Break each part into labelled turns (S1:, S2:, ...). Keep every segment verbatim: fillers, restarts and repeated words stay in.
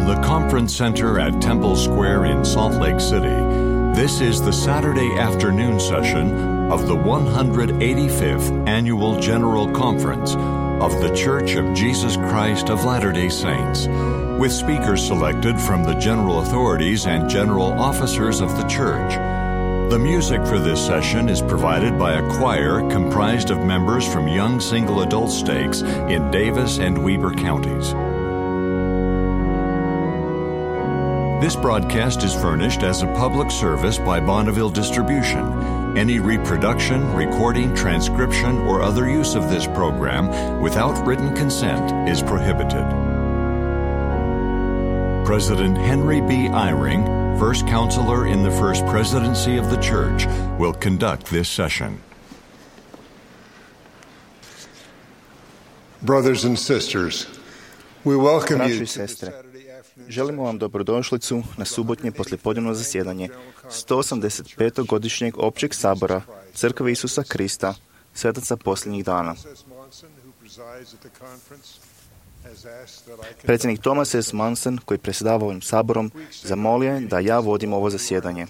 S1: the Conference Center at Temple Square in Salt Lake City, this is the Saturday afternoon session of the one hundred eighty-fifth Annual General Conference of The Church of Jesus Christ of Latter-day Saints, with speakers selected from the general authorities and general officers of the church. The music for this session is provided by a choir comprised of members from young single adult stakes in Davis and Weber counties. This broadcast is furnished as a public service by Bonneville Distribution. Any reproduction, recording, transcription, or other use of this program without written consent is prohibited. President Henry B. Eyring, First Counselor in the First Presidency of the Church, will conduct this session.
S2: Brothers and sisters, we welcome
S3: Braćo
S2: you
S3: i sestre, želimo vam dobrodošlicu na subotnje poslijepodnevno zasjedanje sto osamdeset petog godišnjeg općeg sabora Crkve Isusa Krista, svetaca posljednjih dana. Predsjednik Thomas S. Monson, koji predsjedava ovim saborom, zamolio je da ja vodim ovo zasjedanje.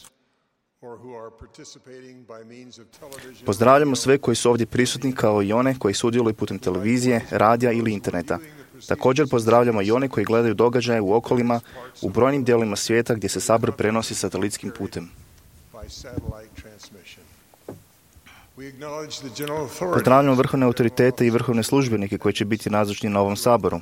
S3: Pozdravljamo sve koji su ovdje prisutni, kao i one koji sudjeluju putem televizije, radija ili interneta. Također pozdravljamo i one koji gledaju događaje u okolima u brojnim dijelovima svijeta gdje se sabor prenosi satelitskim putem. Pozdravljamo vrhovne autoritete i vrhovne službenike koji će biti nazočni na ovom saboru.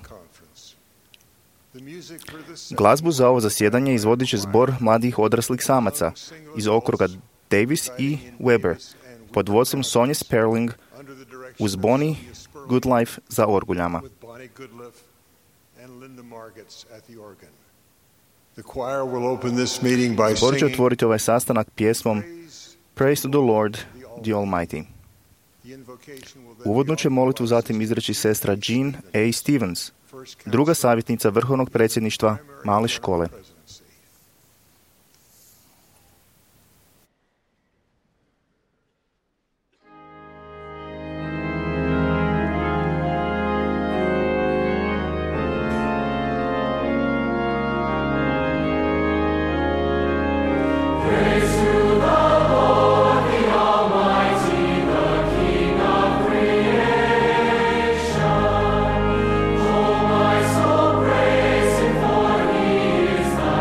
S3: Glazbu za ovo zasjedanje izvodit će zbor mladih odraslih samaca iz okruga Davis i Weber pod vodstvom Sonje Sperling uz Bonnie Goodlife za orguljama. Zbor će otvoriti ovaj sastanak pjesmom Praise to the Lord, the Almighty. Uvodnu će molitvu zatim izreći sestra Jean A. Stevens, druga savjetnica vrhovnog predsjedništva male škole.
S4: Oh, my soul, praise Him, for He is the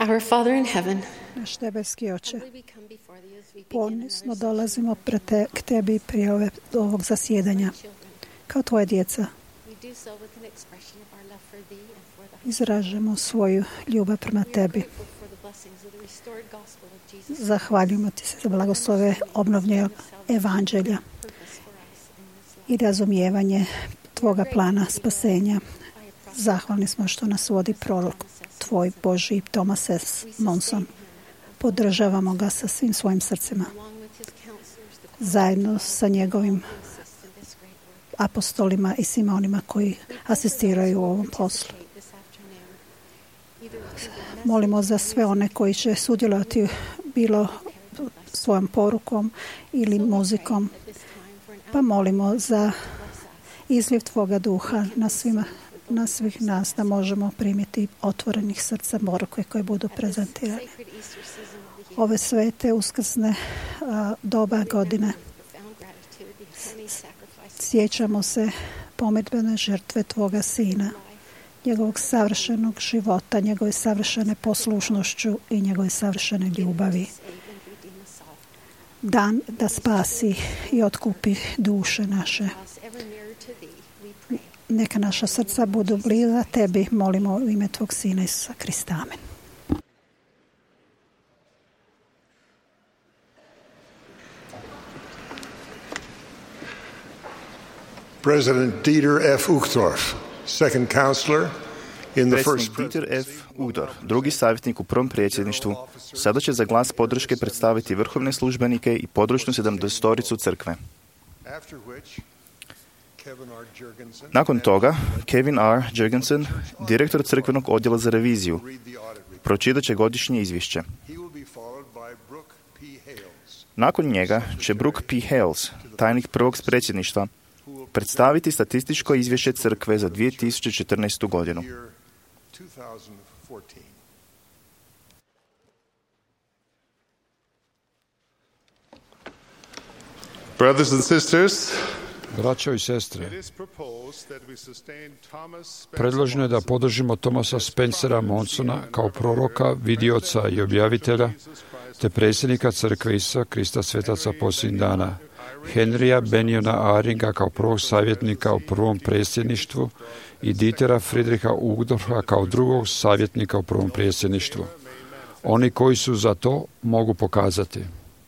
S4: Our Father in heaven,
S5: Naš nebeski Oče,
S4: we come before thee as we begin
S5: ponosno dolazimo pre te, k tebi prije ove, ovog zasjedanja. Kao tvoje djeca
S4: we do so with an expression of our love for thee and for the
S5: izražemo svoju ljubav prema tebi.
S4: for the blessings of the restored gospel of Jesus
S5: Zahvaljujemo ti se za blagoslove obnovljenog evanđelja
S4: purpose for us in this life.
S5: i razumijevanje tvoga plana spasenja. Zahvalni smo što nas vodi prorok tvoj Božji Thomas S. Monson. Podržavamo ga sa svim svojim srcima.
S4: Along with his counselors, the
S5: Zajedno sa njegovim
S4: assist in this great work.
S5: apostolima i svima onima koji asistiraju u ovom poslu.
S4: This afternoon, either through the
S5: Molimo za sve one koji će sudjelovati bilo svojom porukom ili muzikom,
S4: this time for an
S5: pa molimo za izljev tvoga duha na svima, na svih nas, da možemo primiti otvorenih srca poruke koje budu prezentirane.
S4: sacred Easter season of the year.
S5: Ove svete uskrsne a, doba godine
S4: Profound gratitude, the atoning sacrifice
S5: sjećamo se pomirbene žrtve tvoga sina, njegovog savršenog života, njegove savršene poslušnošću i njegove savršene ljubavi.
S4: save and redeem us all.
S5: Dan da spasi i otkupi duše naše.
S4: Us ever nearer to thee, we pray.
S5: Neka naša srca budu bliza tebi, molimo u ime tvog sina Isusa Krista. Amen.
S2: President Dieter F. Uchtdorf, second counselor in the first
S3: Predsjednik Dieter F. Uchtdorf, drugi savjetnik u prvom predsjedništvu, sada će za glas podrške predstaviti vrhovne službenike i područnu sedamdesetoricu crkve.
S2: after which Kevin R. Jurgensen
S3: Nakon toga, Kevin R. Jurgensen, direktor crkvenog odjela za reviziju,
S2: read the audit report.
S3: pročitat će godišnje izvješće.
S2: He will be followed by Brooke P. Hales,
S3: Nakon njega će Brooke P. Hales, tajnik prvog predsjedništva, predstaviti statističko izvješće crkve za dvije tisuće četrnaestu godinu.
S2: year two thousand fourteen.
S6: Brothers and sisters,
S7: Braćo i sestre,
S6: it is proposed that we sustain Thomas Spencer
S7: predloženo je da podržimo Thomasa Spencera Monsona kao proroka, vidioca i objavitelja, te predsjednika crkve Isusa Krista svetaca posljednjih dana, Henrya Benjona Aringa kao prvog savjetnika u prvom predsjedništvu i Dietera Friedricha Uchtdorfa kao drugog savjetnika u prvom predsjedništvu. Oni koji su za to mogu pokazati.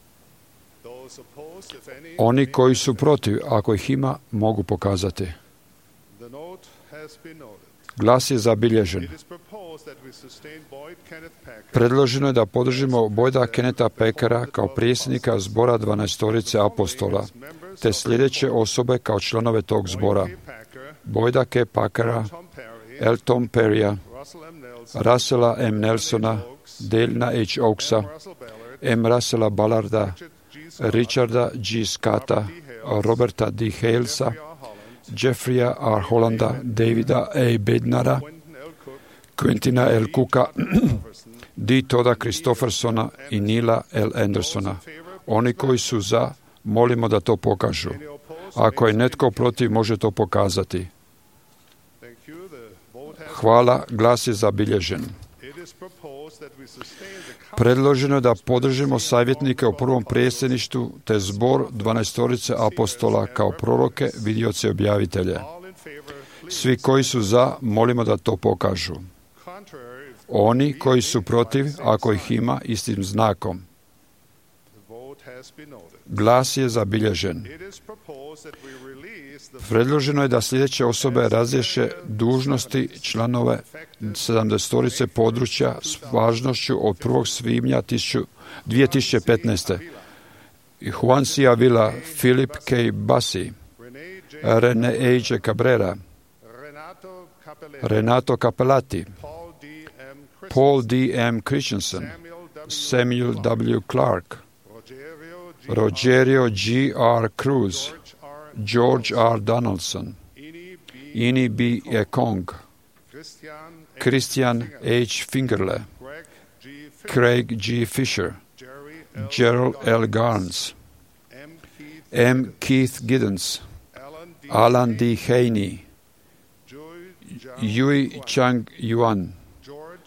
S6: Those opposed, if any,
S7: Oni koji su protiv, ako ih ima, mogu pokazati.
S6: the note has been noted.
S7: Glas je zabilježen.
S6: It is proposed that we sustain Boyd Kenneth Packer
S7: Predloženo je da podržimo Boyda Kenneta Packera kao predsjednika zbora dvanaestorice apostola, te sljedeće osobe kao članove tog zbora.
S6: K. Packer,
S7: Boyda K. Packera,
S6: Tom Perry,
S7: L. Tom Perrya,
S6: Russell M. Nelson,
S7: Russella M. Nelsona, Dalena H. Oaksa,
S6: Russell Ballard,
S7: M. Russella Ballarda,
S6: G. Scott,
S7: Richarda G. Scotta, Roberta D. Halesa,
S6: R. Holland,
S7: Jeffreya R. Hollanda, Davida A. Bednara,
S6: Quentin L. Cook,
S7: Quentina L. Cooka,
S6: Jefferson,
S7: D. Toda Christophersona i Nila L. Andersona. Oni koji su za, molimo da to pokažu. Ako je netko protiv, može to pokazati.
S6: thank you. The vote has
S7: Hvala, glas je zabilježen.
S6: It is proposed that we sustain the
S7: Predloženo je da podržimo savjetnike u prvom predsjedništvu te zbor dvanaestorice apostola kao proroke, vidioce i objavitelje.
S6: all in favor, please.
S7: Svi koji su za, molimo da to pokažu.
S6: Contrary, if
S7: Oni koji su protiv, ako ih ima, istim znakom.
S6: the vote has been noted.
S7: Glas je zabilježen.
S6: It is proposed that we release the
S7: Predloženo je da sljedeće osobe razriješe dužnosti članove sedamdesetorice područja s važnošću od prvog svibnja dvije tisuće petnaeste. Juan C. Avila, Philip K. Bassi,
S6: Renee J.
S7: Rene H. Cabrera,
S6: Renato Capelletti,
S7: Renato Capellati,
S6: Paul D. M. Christensen,
S7: Paul D. M. Christensen,
S6: Samuel W.
S7: Samuel W. Clark,
S6: Rogerio G.
S7: Rogerio G. R. Cruz,
S6: George R.
S7: George R. Donaldson,
S6: Ini B.
S7: Ini B. Ekong,
S6: Christian H.
S7: Christian H. Fingerle,
S6: Greg G. Fisher,
S7: Craig G. Fisher,
S6: Jerry L.
S7: Gerald L. Garnes,
S6: M. Keith,
S7: M. Keith Giddens,
S6: Alan D.
S7: Alan D. Haney,
S6: Joy Zhao,
S7: Yui Chang Yuan,
S6: George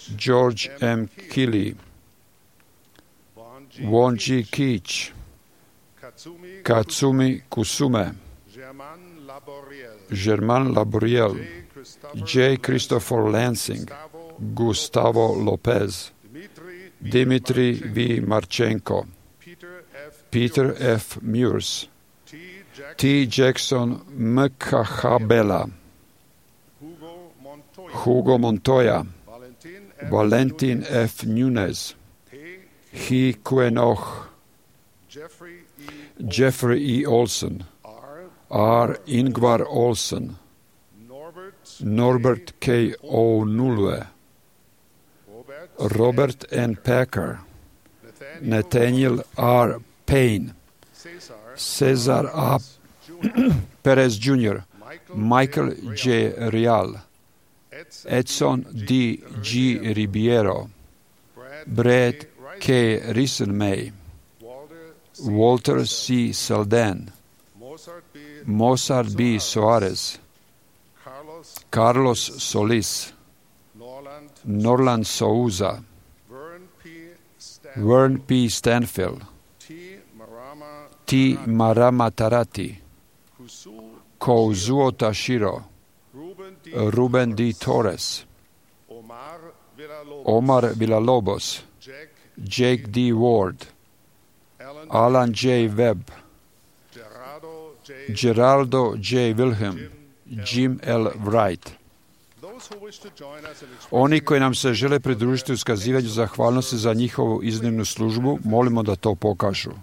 S7: George M. Kelly,
S6: Won
S7: Won G. Keach,
S6: Katsumi
S7: Katsumi Kusume,
S6: Germain Laboriel,
S7: Germain Laboriel,
S6: J.
S7: J. Christopher Lansing,
S6: Gustavo
S7: Gustavo Lopez,
S6: Dmitry
S7: Dimitri V. Marchenko,
S6: Peter F.
S7: Peter F. Mears,
S6: T. Jackson,
S7: T. Jackson Mkhabela,
S6: Hugo Montoya,
S7: Hugo Montoya,
S6: Valentin F.
S7: Valentin F. Nunez,
S6: He,
S7: He Quenoch,
S6: Jeffrey E.
S7: Jeffrey E. Olson,
S6: R.
S7: R. Ingvar Olson,
S6: Norbert
S7: Norbert K. O'Nulwe,
S6: Robert
S7: Robert N. Packer,
S6: Nathaniel
S7: Nathaniel R. Payne,
S6: Cesar
S7: Cesar A. Perez Junior, Michael J. Real,
S6: Edson
S7: Edson D. G. Ribeiro, Brad K. Rissenmay,
S6: Walter
S7: Walter C. Selden,
S6: Mozart B.
S7: Mozart B. Soares,
S6: Carlos
S7: Carlos Solis,
S6: Norland
S7: Norland Souza,
S6: Vern P. Stan
S7: Vern P. Stanfield,
S6: T. Marama
S7: T. Marama Tarati,
S6: Kusu
S7: Kouzuo Tashiro,
S6: Ruben D.
S7: Ruben D. Torres,
S6: Omar Villalobos
S7: Omar Villalobos,
S6: Jack
S7: Jake D. Ward,
S6: Alan
S7: Alan J. Webb,
S6: Gerardo J.
S7: Geraldo J. Wilhelm, Jim L. Wright.
S6: Those who wish to join us in
S7: Oni
S6: expressing
S7: koji nam se žele pridružiti u iskazivanju zahvalnosti za njihovu iznimnu službu, molimo da to pokažu.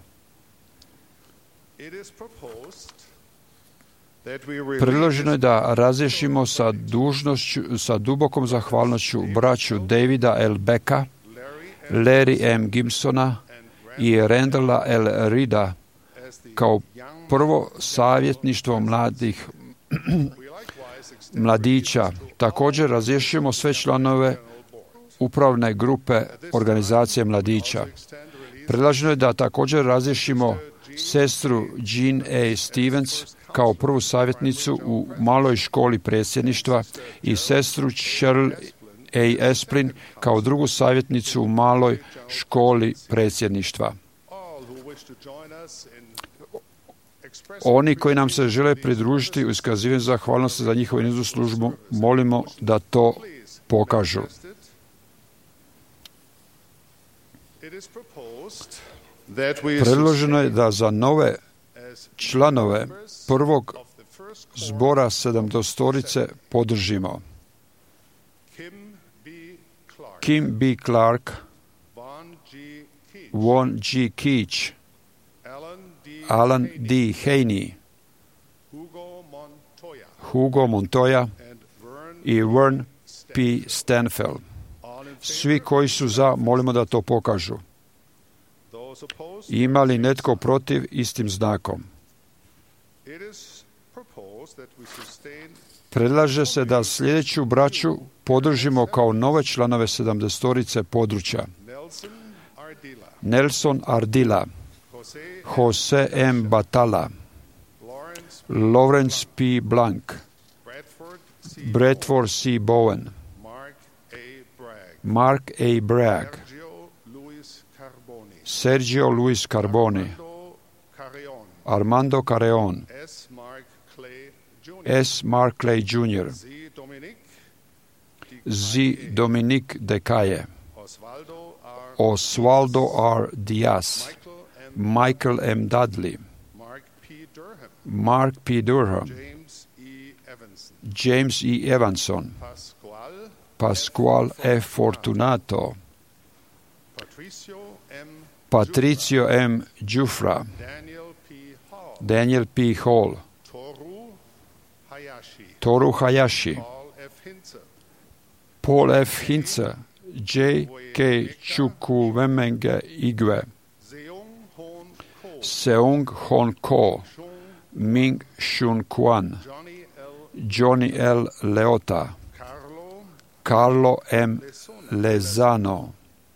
S6: it is proposed that we
S7: Predloženo je
S6: release
S7: da razriješimo sa dužnošću, sa dubokom zahvalnošću braću Davida L. Becka,
S6: Larry and
S7: Larry M. Gibsona i Randalla L. Rida
S6: as the
S7: kao
S6: young
S7: prvo savjetništvo mladih
S6: we likewise extend
S7: mladića. Također razriješimo sve članove upravne grupe organizacije mladića. Predlaženo je da također razriješimo sestru Jean A. Stevens kao prvu savjetnicu u maloj školi predsjedništva i sestru Cheryl A. Esplin kao drugu savjetnicu u maloj školi predsjedništva.
S6: all who wish to join us in expressing
S7: Oni koji nam se žele pridružiti u iskazivanju zahvalnosti za njihovu nizu službu, molimo da to pokažu.
S6: it is proposed that we
S7: Predloženo je da za nove
S6: as
S7: članove prvog
S6: of the first choir,
S7: zbora sedamdestorice podržimo
S6: Kim B. Clark,
S7: Kim B. Clark,
S6: Von G. Keach,
S7: Won G. Keach,
S6: Alan D.
S7: Alan
S6: Haney,
S7: D. Haney,
S6: Hugo Montoya,
S7: Hugo Montoya
S6: and Vern
S7: i Vern P. Stanfield.
S6: all in
S7: Svi koji su za, molimo da to pokažu.
S6: those opposed.
S7: Ima li netko protiv istim znakom?
S6: It is proposed that we sustain
S7: Predlaže se da sljedeću braću podržimo kao nove članove sedamdestorice područja.
S6: Nelson Ardila,
S7: Nelson Ardila,
S6: Jose
S7: Jose M. Batala,
S6: Lawrence
S7: Lawrence P. Blank,
S6: Bradford C.
S7: Bradford C. Bowen,
S6: Mark A. Bragg,
S7: Mark A. Bragg,
S6: Sergio Luis Carboni,
S7: Sergio Luis Carboni,
S6: Armando Carreon,
S7: Armando Carreon,
S6: S. Mark Clay Junior,
S7: S. Mark Clay Junior,
S6: Z. Dominic,
S7: Z. Dominic Decaye,
S6: Osvaldo R.
S7: Osvaldo R. Diaz,
S6: Michael M.
S7: Michael M. Dudley,
S6: Mark P. Durham,
S7: Mark P. Durham,
S6: James E. Evanson,
S7: James E. Evanson,
S6: Pascual,
S7: Pascual F. Fortunato,
S6: Patricio M.
S7: Patricio M. Giuffra,
S6: Daniel P. Hall,
S7: Daniel P. Hall,
S6: Toru Hayashi,
S7: Toru Hayashi,
S6: Paul F. Hinze,
S7: Paul F. Hintze, J. K. Chukwuemenge Igwe,
S6: Seung Hoon Ko,
S7: Seung Hon Ko,
S6: Chung
S7: Ming Shun Kwan,
S6: Johnny L.
S7: Johnny L. Leota,
S6: Carlo
S7: Carlo M.
S6: Lesona,
S7: Lezano,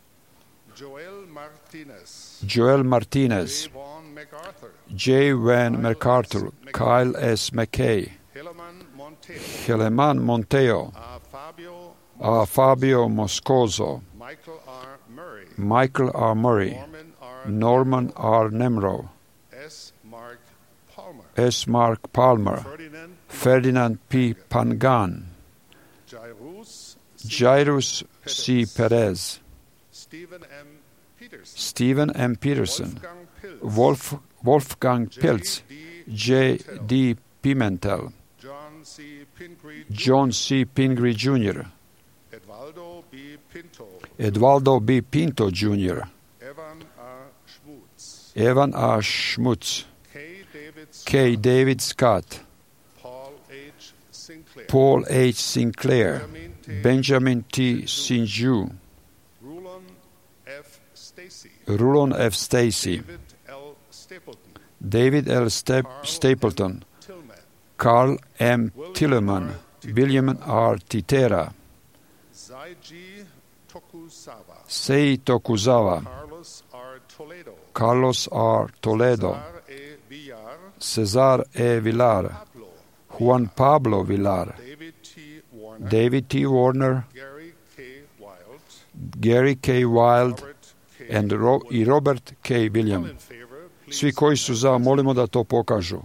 S6: Joel Martinez,
S7: Joel Martinez,
S6: Vaughn MacArthur,
S7: J. Van MacArthur, Kyle S. McKay,
S6: Helaman Monteo,
S7: Heleman Monteo,
S6: uh, Fabio
S7: A. Fabio Moscoso,
S6: Michael R. Murray,
S7: Michael R. Murray,
S6: Norman R.
S7: Norman R. Nemrow,
S6: S. Mark Palmer,
S7: S. Mark Palmer,
S6: Ferdinand
S7: Ferdinand P. Pangan,
S6: Jairus,
S7: Jairus C. Perez,
S6: Stephen M. Peterson,
S7: Stephen M. Peterson,
S6: Wolfgang Pilz,
S7: Wolf, Wolfgang Pilz, J. D. Pimentel,
S6: John C. Pingree,
S7: John C. Pingree Junior,
S6: Edvaldo B. Pinto,
S7: Edvaldo B. Pinto Junior,
S6: Evan R. Schmutz,
S7: Evan A. Schmutz,
S6: K. David Scott,
S7: K. David Scott,
S6: Paul H. Sinclair,
S7: Paul H. Sinclair,
S6: Benjamin T.
S7: Benjamin T. Sinju,
S6: Rulon F. Stacy,
S7: Rulon F. Stacy,
S6: David L. Stapleton,
S7: David L. Stap- Stapleton,
S6: Tillman,
S7: Carl M. Tilleman, William R. Titera,
S6: Zaiji Tokusawa,
S7: Sei Tokuzawa,
S6: Carlos R. Toledo,
S7: Carlos R. Toledo,
S6: Cesar E. Villar,
S7: Cesar E. Villar,
S6: Pablo,
S7: Juan Pablo Villar,
S6: David T. Warner,
S7: David T. Warner,
S6: Gary K. Wild,
S7: Gary K. Wild
S6: Robert K.
S7: and Ro- i Robert K. William.
S6: in favor, please.
S7: Svi koji su za, molimo da to pokažu.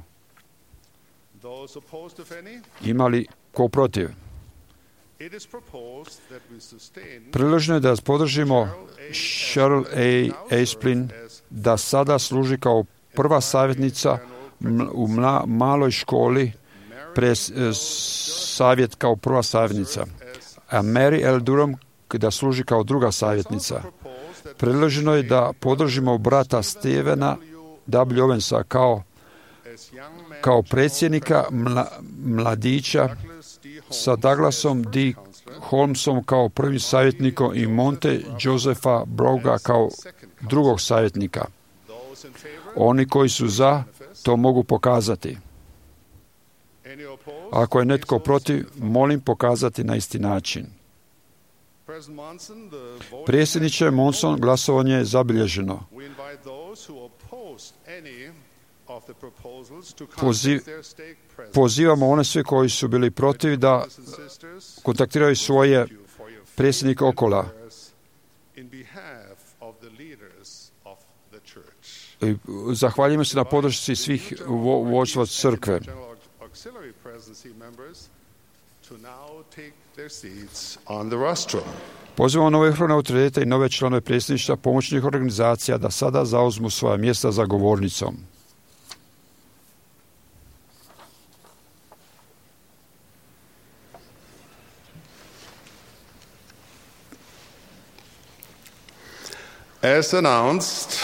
S6: Those opposed, if any,
S7: Imali ko protiv?
S6: it is proposed that we sustain
S7: Predloženo je da podržimo Cheryl A. Asplin da sada služi kao prva savjetnica m- u mla- maloj školi, pre s- savjet kao prva savjetnica, a Mary L. Durham da služi kao druga savjetnica. Predloženo je da podržimo brata Stevena W. Owensa kao,
S6: as young man
S7: kao predsjednika mla- mladića
S6: Douglas D.
S7: sa Douglasom D. Holmesom kao prvim savjetnikom i Monte Josepha Broga kao drugog savjetnika.
S6: Those in favor,
S7: Oni koji su za, to mogu pokazati.
S6: any opposed?
S7: Ako je netko protiv, molim pokazati na isti način.
S6: President Monson, the vote
S7: Predsjedniče Monson, glasovanje je zabilježeno.
S6: we invite those who opposed any of the proposals to
S7: Poziv-
S6: contact their stake president.
S7: Pozivamo one sve koji su bili protiv da
S6: Brothers and sisters,
S7: kontaktiraju svoje
S6: thank you for your faith
S7: predsjednike
S6: and
S7: okola.
S6: prayers in behalf of the leaders of the church.
S7: I zahvaljujemo se na podršci svih vo- vođstva crkve.
S6: General auxiliary presidency members to now take their seats on the rostrum.
S7: Pozivamo nove vrhovne autoritete i nove članove predsjedništva pomoćnih organizacija da sada zauzmu svoja mjesta za govornicom.
S6: As announced,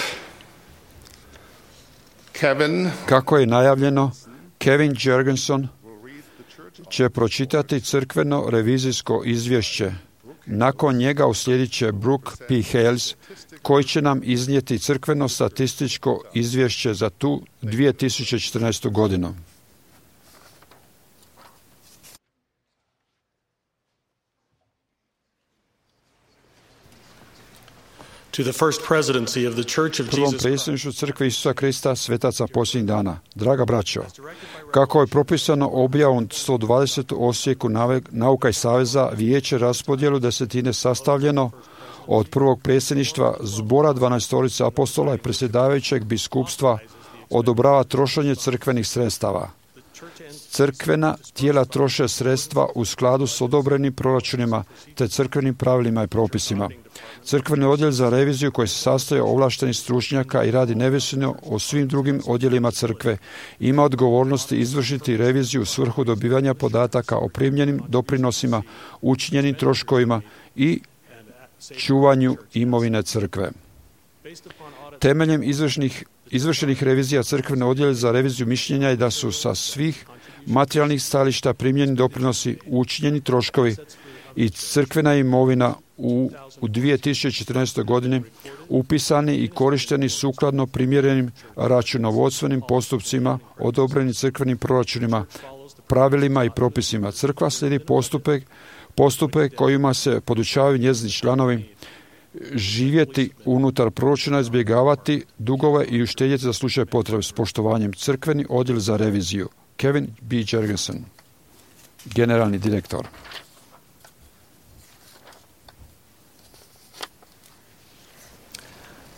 S6: Kevin
S7: Kako je najavljeno, Kevin Jergenson
S6: will read the church
S7: će pročitati crkveno revizijsko izvješće. Nakon njega uslijedit će Brooke P. Hales, koji će nam iznijeti crkveno statističko izvješće za tu dvije tisuće četrnaestu godinu.
S8: To the first presidency of the Church of
S7: Prvom
S8: Jesus Christ,
S7: predsjedništvu crkve Isusa Krista, svetaca posljednjih dana. Draga braćo, kako je propisano objavom sto dvadeset osjeku nave- Nauka i saveza, vijeće raspodjelu desetine sastavljeno od prvog predsjedništva zbora dvanaestorice apostola i predsjedavajućeg biskupstva odobrava trošenje crkvenih sredstava. Crkvena tijela troše sredstva u skladu s odobrenim proračunima te crkvenim pravilima i propisima. Crkveni odjel za reviziju koji se sastoji od ovlaštenih stručnjaka i radi neovisno o svim drugim odjelima crkve ima odgovornosti izvršiti reviziju u svrhu dobivanja podataka o primljenim doprinosima, učinjenim troškovima i čuvanju imovine crkve. Temeljem izvršnih, izvršenih revizija crkvene odjele za reviziju mišljenja je da su sa svih materijalnih stajališta primljeni doprinosi, učinjeni troškovi i crkvena imovina u, u dvije tisuće četrnaestoj godini upisani i korišteni sukladno primjerenim računovodstvenim postupcima, odobrenim crkvenim proračunima, pravilima i propisima. Crkva slijedi postupe, postupe kojima se podučavaju njezini članovi živjeti unutar proračuna, izbjegavati dugove i uštedjeti za slučaj potrebe s poštovanjem. Crkveni odjel za reviziju. Kevin B. Jergenson, generalni direktor.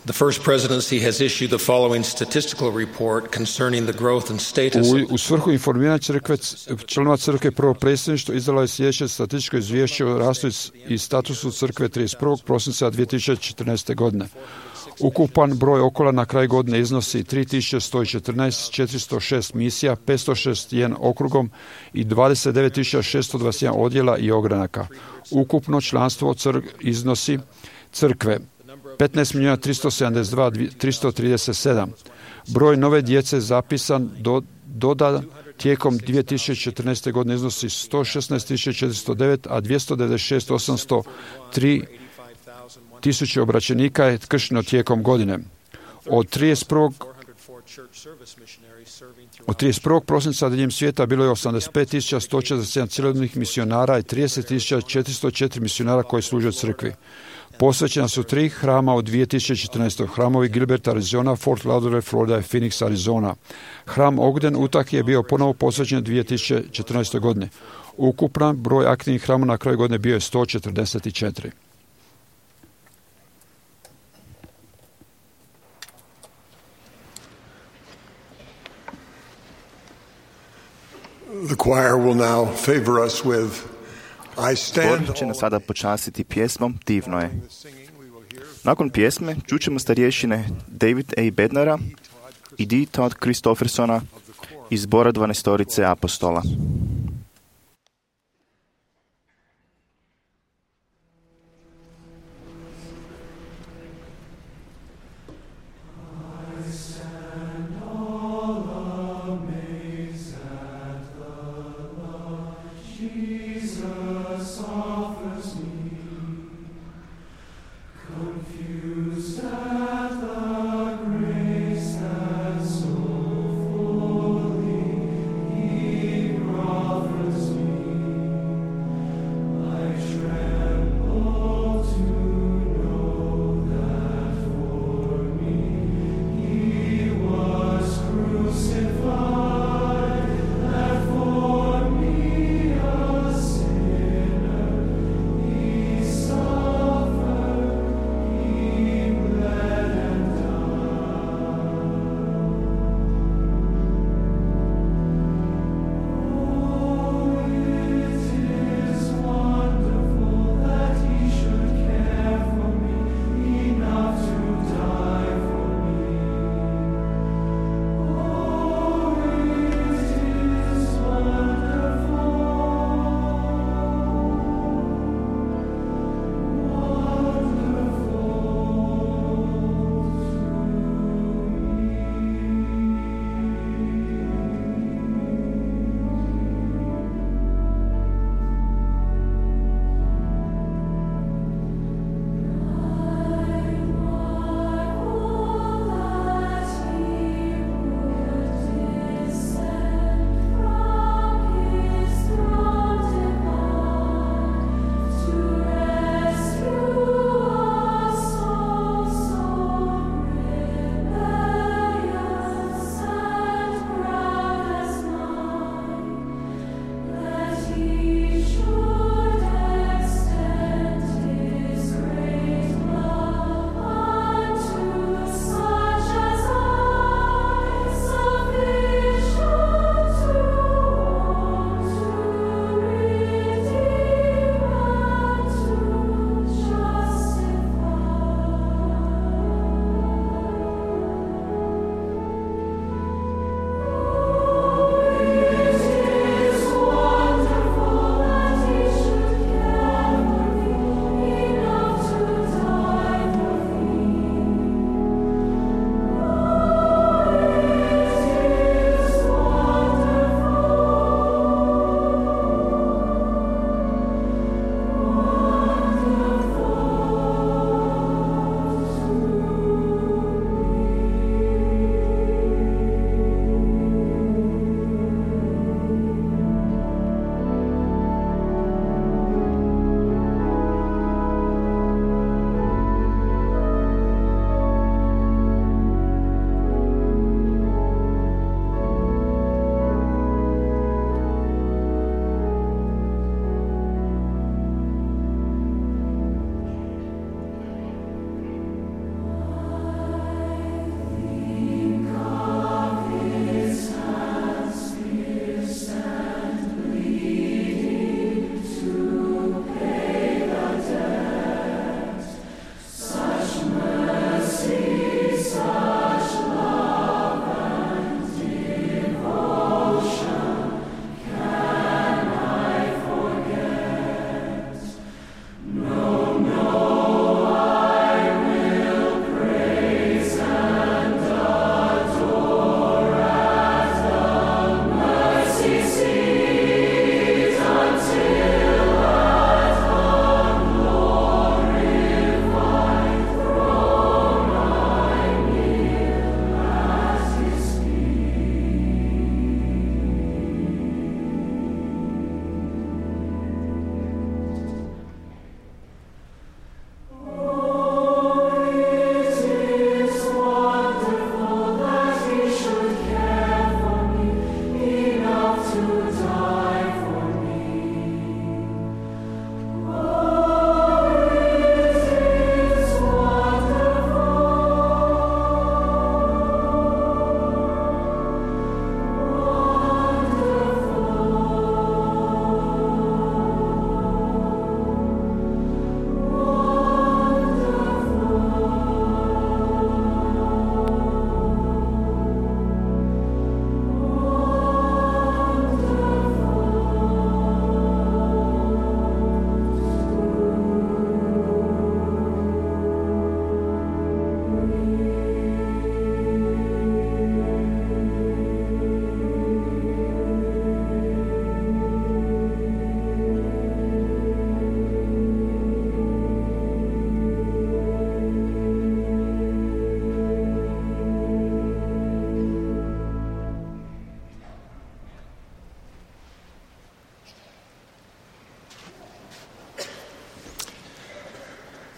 S9: The First Presidency has issued the following statistical report concerning the growth and status
S7: U, u svrhu informiranja crkve, članova crkve prvo predsjedništvo izdalo je sljedeće statističko izvješće o rastu i statusu crkve trideset prvog prosinca dvije tisuće četrnaeste. godine. Ukupan broj okola na kraju godine iznosi tri tisuće sto četrnaest, četiristo šest misija, petsto šezdeset jedan okrugom i dvadeset devet tisuća šesto dvadeset jedan odjela i ogranaka. Ukupno članstvo crk iznosi crkve petnaest milijuna tristo sedamdeset dva tisuće tristo trideset sedam. Broj nove djece zapisan do, dodan tijekom dvije tisuće četrnaeste. godine iznosi sto šesnaest tisuća četiristo devet, a dvjesto devedeset šest tisuća osamsto tri tisuće obraćenika je kršteno tijekom godine. Od trideset prvog Od trideset prvog prosinca diljem svijeta bilo je osamdeset pet tisuća sto četrdeset sedam cjelodnevnih misionara i trideset tisuća četiristo četiri misionara koji služe crkvi. Posvećena su tri hrama u dvije tisuće četrnaestoj. Hramovi Gilbert, Arizona, Fort Lauderdale, Florida i Phoenix, Arizona. Hram Ogden u Utahi je bio ponovo posvećen dvije tisuće četrnaeste. godine. Ukupan broj aktivnih hrama na kraju godine bio je sto četrdeset četiri.
S2: The choir will now favor us with I stand.
S3: Zbor će nas sada počastiti pjesmom Divno je. Nakon pjesme čućemo starješine David A. Bednara i D. Todd Christoffersona iz zbora dvanaestorice apostola.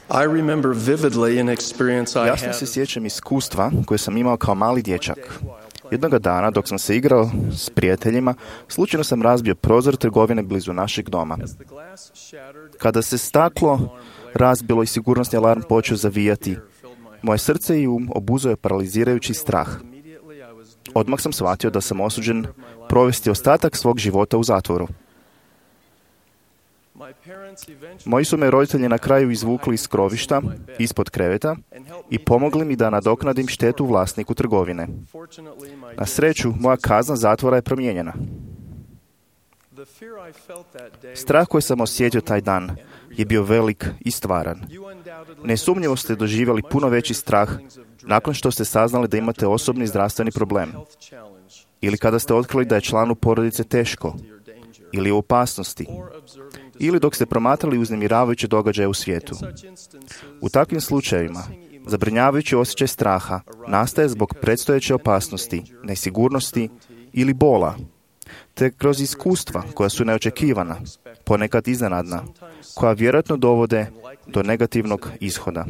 S10: I remember vividly an experience I
S3: Jasno
S10: had.
S3: se sjećam iskustva koje sam imao kao mali dječak. Jednoga dana, dok sam se igrao s prijateljima, slučajno sam razbio prozor trgovine blizu našeg doma. Kada se staklo razbilo i sigurnosni alarm počeo zavijati, moje srce i um obuzeo je paralizirajući strah. Odmah sam shvatio da sam osuđen provesti ostatak svog života u zatvoru. Moji su me roditelji na kraju izvukli iz krovišta, ispod kreveta, i pomogli mi da nadoknadim štetu vlasniku trgovine. Na sreću, moja kazna zatvora je promijenjena. Strah koji sam osjetio taj dan je bio velik i stvaran. Nesumnjivo ste doživjeli puno veći strah nakon što ste saznali da imate osobni zdravstveni problem. Ili kada ste otkrili da je članu porodice teško, ili u opasnosti, ili dok ste promatrali uznemiravajuće događaje u svijetu. U takvim slučajevima, zabrinjavajući osjećaj straha nastaje zbog predstojeće opasnosti, nesigurnosti ili bola, te kroz iskustva koja su neočekivana, ponekad iznenadna, koja vjerojatno dovode do negativnog ishoda.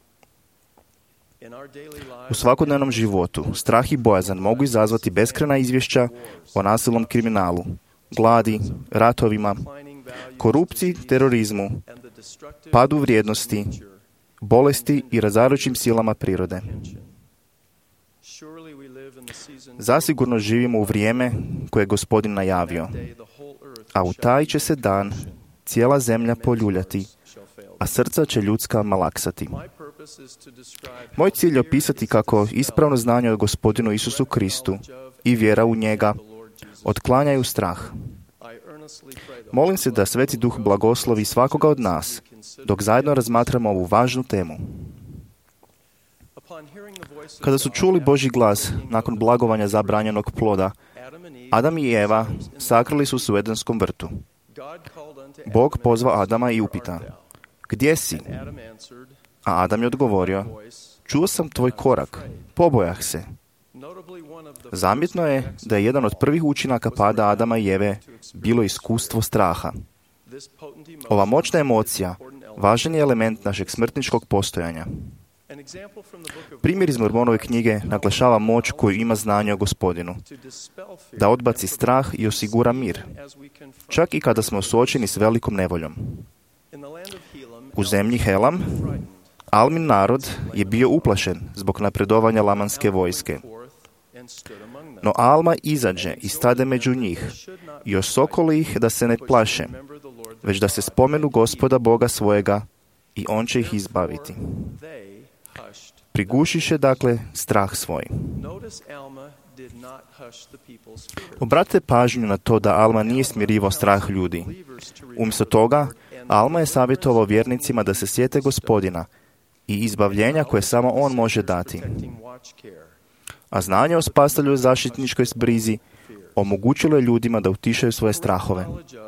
S3: U svakodnevnom životu strah i bojazan mogu izazvati beskrajna izvješća o nasilnom kriminalu, gladi, ratovima, korupciji, terorizmu, padu vrijednosti, bolesti i razarajućim silama prirode. Zasigurno živimo u vrijeme koje je Gospodin najavio, a u taj će se dan cijela zemlja poljuljati, a srca će ljudska malaksati. Moj cilj je opisati kako ispravno znanje o Gospodinu Isusu Kristu i vjera u njega otklanjaju strah. Molim se da Sveti Duh blagoslovi svakoga od nas dok zajedno razmatramo ovu važnu temu. Kada su čuli Božji glas nakon blagovanja zabranjenog ploda, Adam i Eva sakrili su se u Edenskom vrtu. Bog pozva Adama i upita: "Gdje si?" A Adam je odgovorio: "Čuo sam tvoj korak, pobojah se." Zamjetno je da je jedan od prvih učinaka pada Adama i Eve bilo iskustvo straha. Ova moćna emocija važan je element našeg smrtničkog postojanja. Primjer iz Mormonove knjige naglašava moć koju ima znanje o Gospodinu, da odbaci strah i osigura mir, čak i kada smo suočeni s velikom nevoljom. U zemlji Helam, Almin narod je bio uplašen zbog napredovanja lamanske vojske. No Alma izađe i stade među njih i osokoli ih da se ne plaše, već da se spomenu Gospoda Boga svojega i on će ih izbaviti. Prigušiše dakle strah svoj. Obratite pažnju na to da Alma nije smirivao strah ljudi. Umjesto toga, Alma je savjetovao vjernicima da se sjete Gospodina i izbavljenja koje samo on može dati. A znanje o spastelju zaštitničkoj brizi omogućilo je ljudima da utišaju svoje strahove.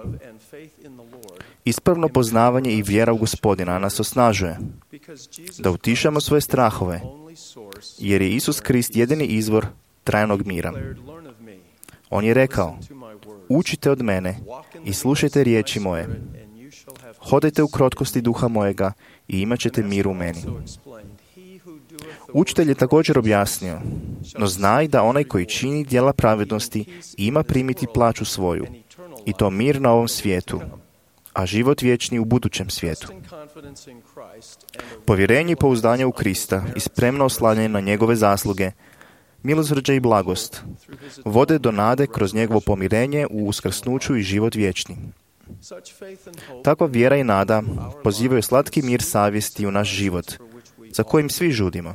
S3: Ispravno poznavanje i vjera u Gospodina nas osnažuje da utišamo svoje strahove, jer je Isus Krist jedini izvor trajnog mira. On je rekao: "Učite od mene i slušajte riječi moje. Hodajte u krotkosti duha mojega i imat ćete mir u meni." Učitelj je također objasnio: "No znaj da onaj koji čini djela pravednosti ima primiti plaću svoju, i to mir na ovom svijetu, a život vječni u budućem svijetu." Povjerenje i pouzdanje u Krista i spremno oslanjanje na njegove zasluge, milosrđe i blagost vode do nade kroz njegovo pomirenje u uskrsnuću i život vječni. Takva vjera i nada pozivaju slatki mir savjesti u naš život, za kojim svi žudimo.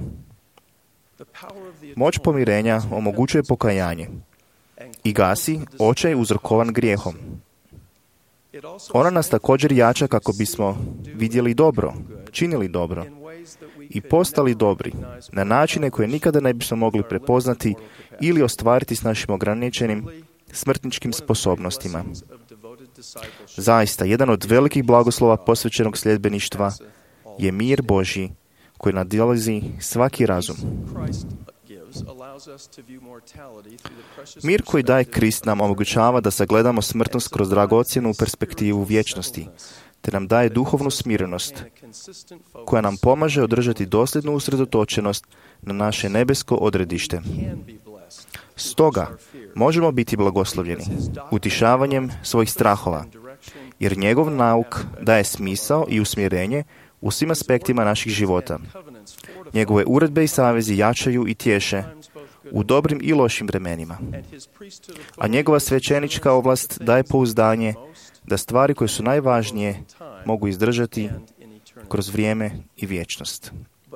S3: Moć pomirenja omogućuje pokajanje i gasi očaj uzrokovan grijehom. Ona nas također jača kako bismo vidjeli dobro, činili dobro i postali dobri na načine koje nikada ne bismo mogli prepoznati ili ostvariti s našim ograničenim smrtničkim sposobnostima. Zaista, jedan od velikih blagoslova posvećenog sljedbeništva je mir Božji koji nadilazi svaki razum. Mir koji daje Krist nam omogućava da sagledamo smrtnost kroz dragocjenu perspektivu vječnosti, te nam daje duhovnu smirenost, koja nam pomaže održati dosljednu usredotočenost na naše nebesko odredište. Stoga, možemo biti blagoslovljeni utišavanjem svojih strahova, jer njegov nauk daje smisao i usmjerenje u svim aspektima naših života. Njegove uredbe i savezi jačaju i tješe u dobrim i lošim vremenima. A njegova svećenička ovlast daje pouzdanje da stvari koje su najvažnije mogu izdržati kroz vrijeme i vječnost.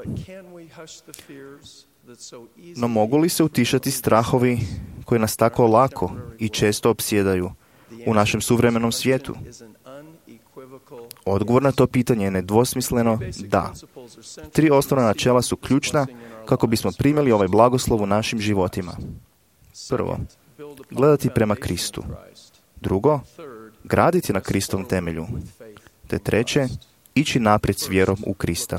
S3: No mogu li se utišati strahovi koji nas tako lako i često opsjedaju u našem suvremenom svijetu? Odgovor na to pitanje je nedvosmisleno da. Tri osnovna načela su ključna kako bismo primjeli ovaj blagoslov u našim životima. Prvo, gledati prema Kristu. Drugo, graditi na Kristovom temelju. Te treće, ići naprijed s vjerom u Krista.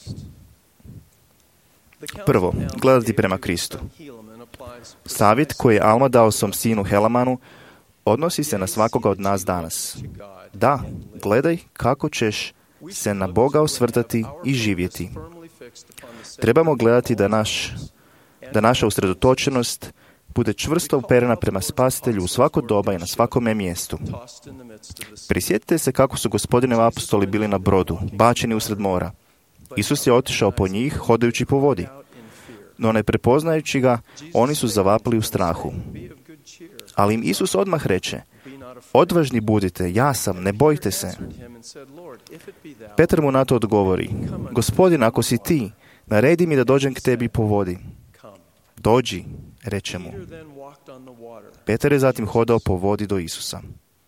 S3: Prvo, gledati prema Kristu. Savjet koji je Alma dao svom sinu Helamanu odnosi se na svakoga od nas danas. Da, gledaj kako ćeš se na Boga osvrtati i živjeti. Trebamo gledati da, naš, da naša usredotočenost bude čvrsto uperena prema Spasitelju u svako doba i na svakome mjestu. Prisjetite se kako su Gospodinevi apostoli bili na brodu, bačeni usred mora. Isus je otišao po njih, hodajući po vodi. No ne prepoznajući ga, oni su zavapili u strahu. Ali im Isus odmah reče, odvažni budite, ja sam, ne bojte se. Petar mu na to odgovori, Gospodin, ako si ti, naredi mi da dođem k tebi po vodi. Dođi, reče mu. Petar je zatim hodao po vodi do Isusa.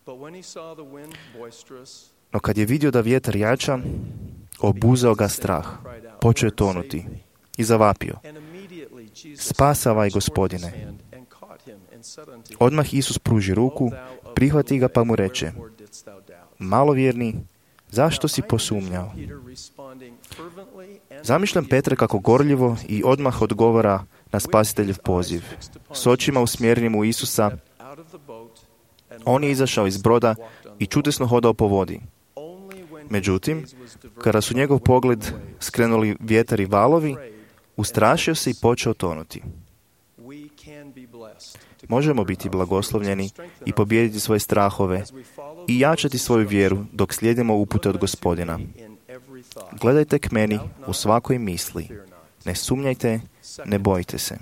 S3: No kad je vidio da vjetar jača, obuzeo ga strah, počeo je tonuti i zavapio. Spasavaj, Gospodine. Odmah Isus pruži ruku, prihvati ga pa mu reče, malovjerni, zašto si posumnjao? Zamišljam Petra kako gorljivo i odmah odgovara na Spasiteljev poziv. S očima usmjerenim u Isusa, on je izašao iz broda i čudesno hodao po vodi. Međutim, kada su njegov pogled skrenuli vjetar i valovi, ustrašio se i počeo tonuti. Možemo biti blagoslovljeni i pobijediti svoje strahove i jačati svoju vjeru dok slijedimo upute od Gospodina. Gledajte k meni u svakoj misli. Ne sumnjajte, ne bojte se.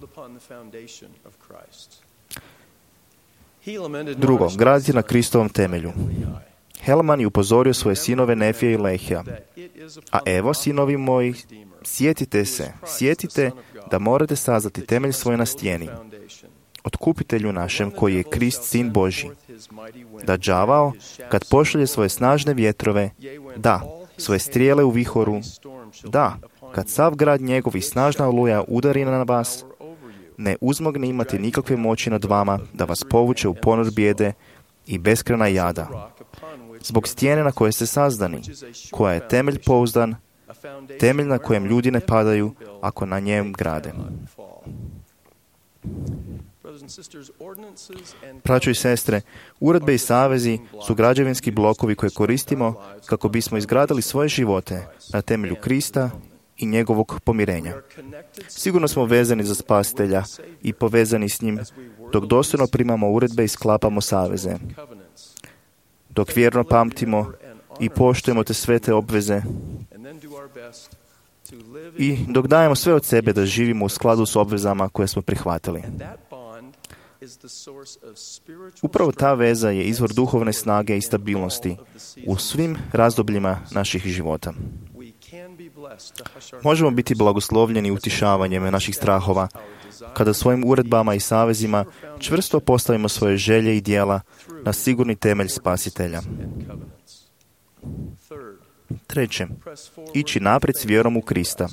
S3: Drugo, graditi na Kristovom temelju. Helaman je upozorio svoje sinove Nefija i Lehija. A evo, sinovi moji, sjetite se, sjetite da morate sazati temelj svoj na stijeni. Otkupitelju našem koji je Krist, sin Božji. Da đavao, kad pošalje svoje snažne vjetrove, da, svoje strijele u vihoru, da, kad sav grad njegov i snažna oluja udari na vas, ne uzmogne imati nikakve moći nad vama da vas povuče u ponor bijede i beskrajna jada. Zbog stijene na koje ste sazdani, koja je temelj pouzdan, temelj na kojem ljudi ne padaju ako na njem grade. Braćo i sestre, uredbe i savezi su građevinski blokovi koje koristimo kako bismo izgradili svoje živote na temelju Krista i njegovog pomirenja. Sigurno smo vezani za Spasitelja i povezani s njim dok dosljedno primamo uredbe i sklapamo saveze. Dok vjerno pamtimo i poštujemo te svete obveze i dok dajemo sve od sebe da živimo u skladu s obvezama koje smo prihvatili. Upravo ta veza je izvor duhovne snage i stabilnosti u svim razdobljima naših života. Možemo biti blagoslovljeni utišavanjem naših strahova kada svojim uredbama i savezima čvrsto postavimo svoje želje i djela na sigurni temelj Spasitelja. Treće, ići naprijed s vjerom u Krista.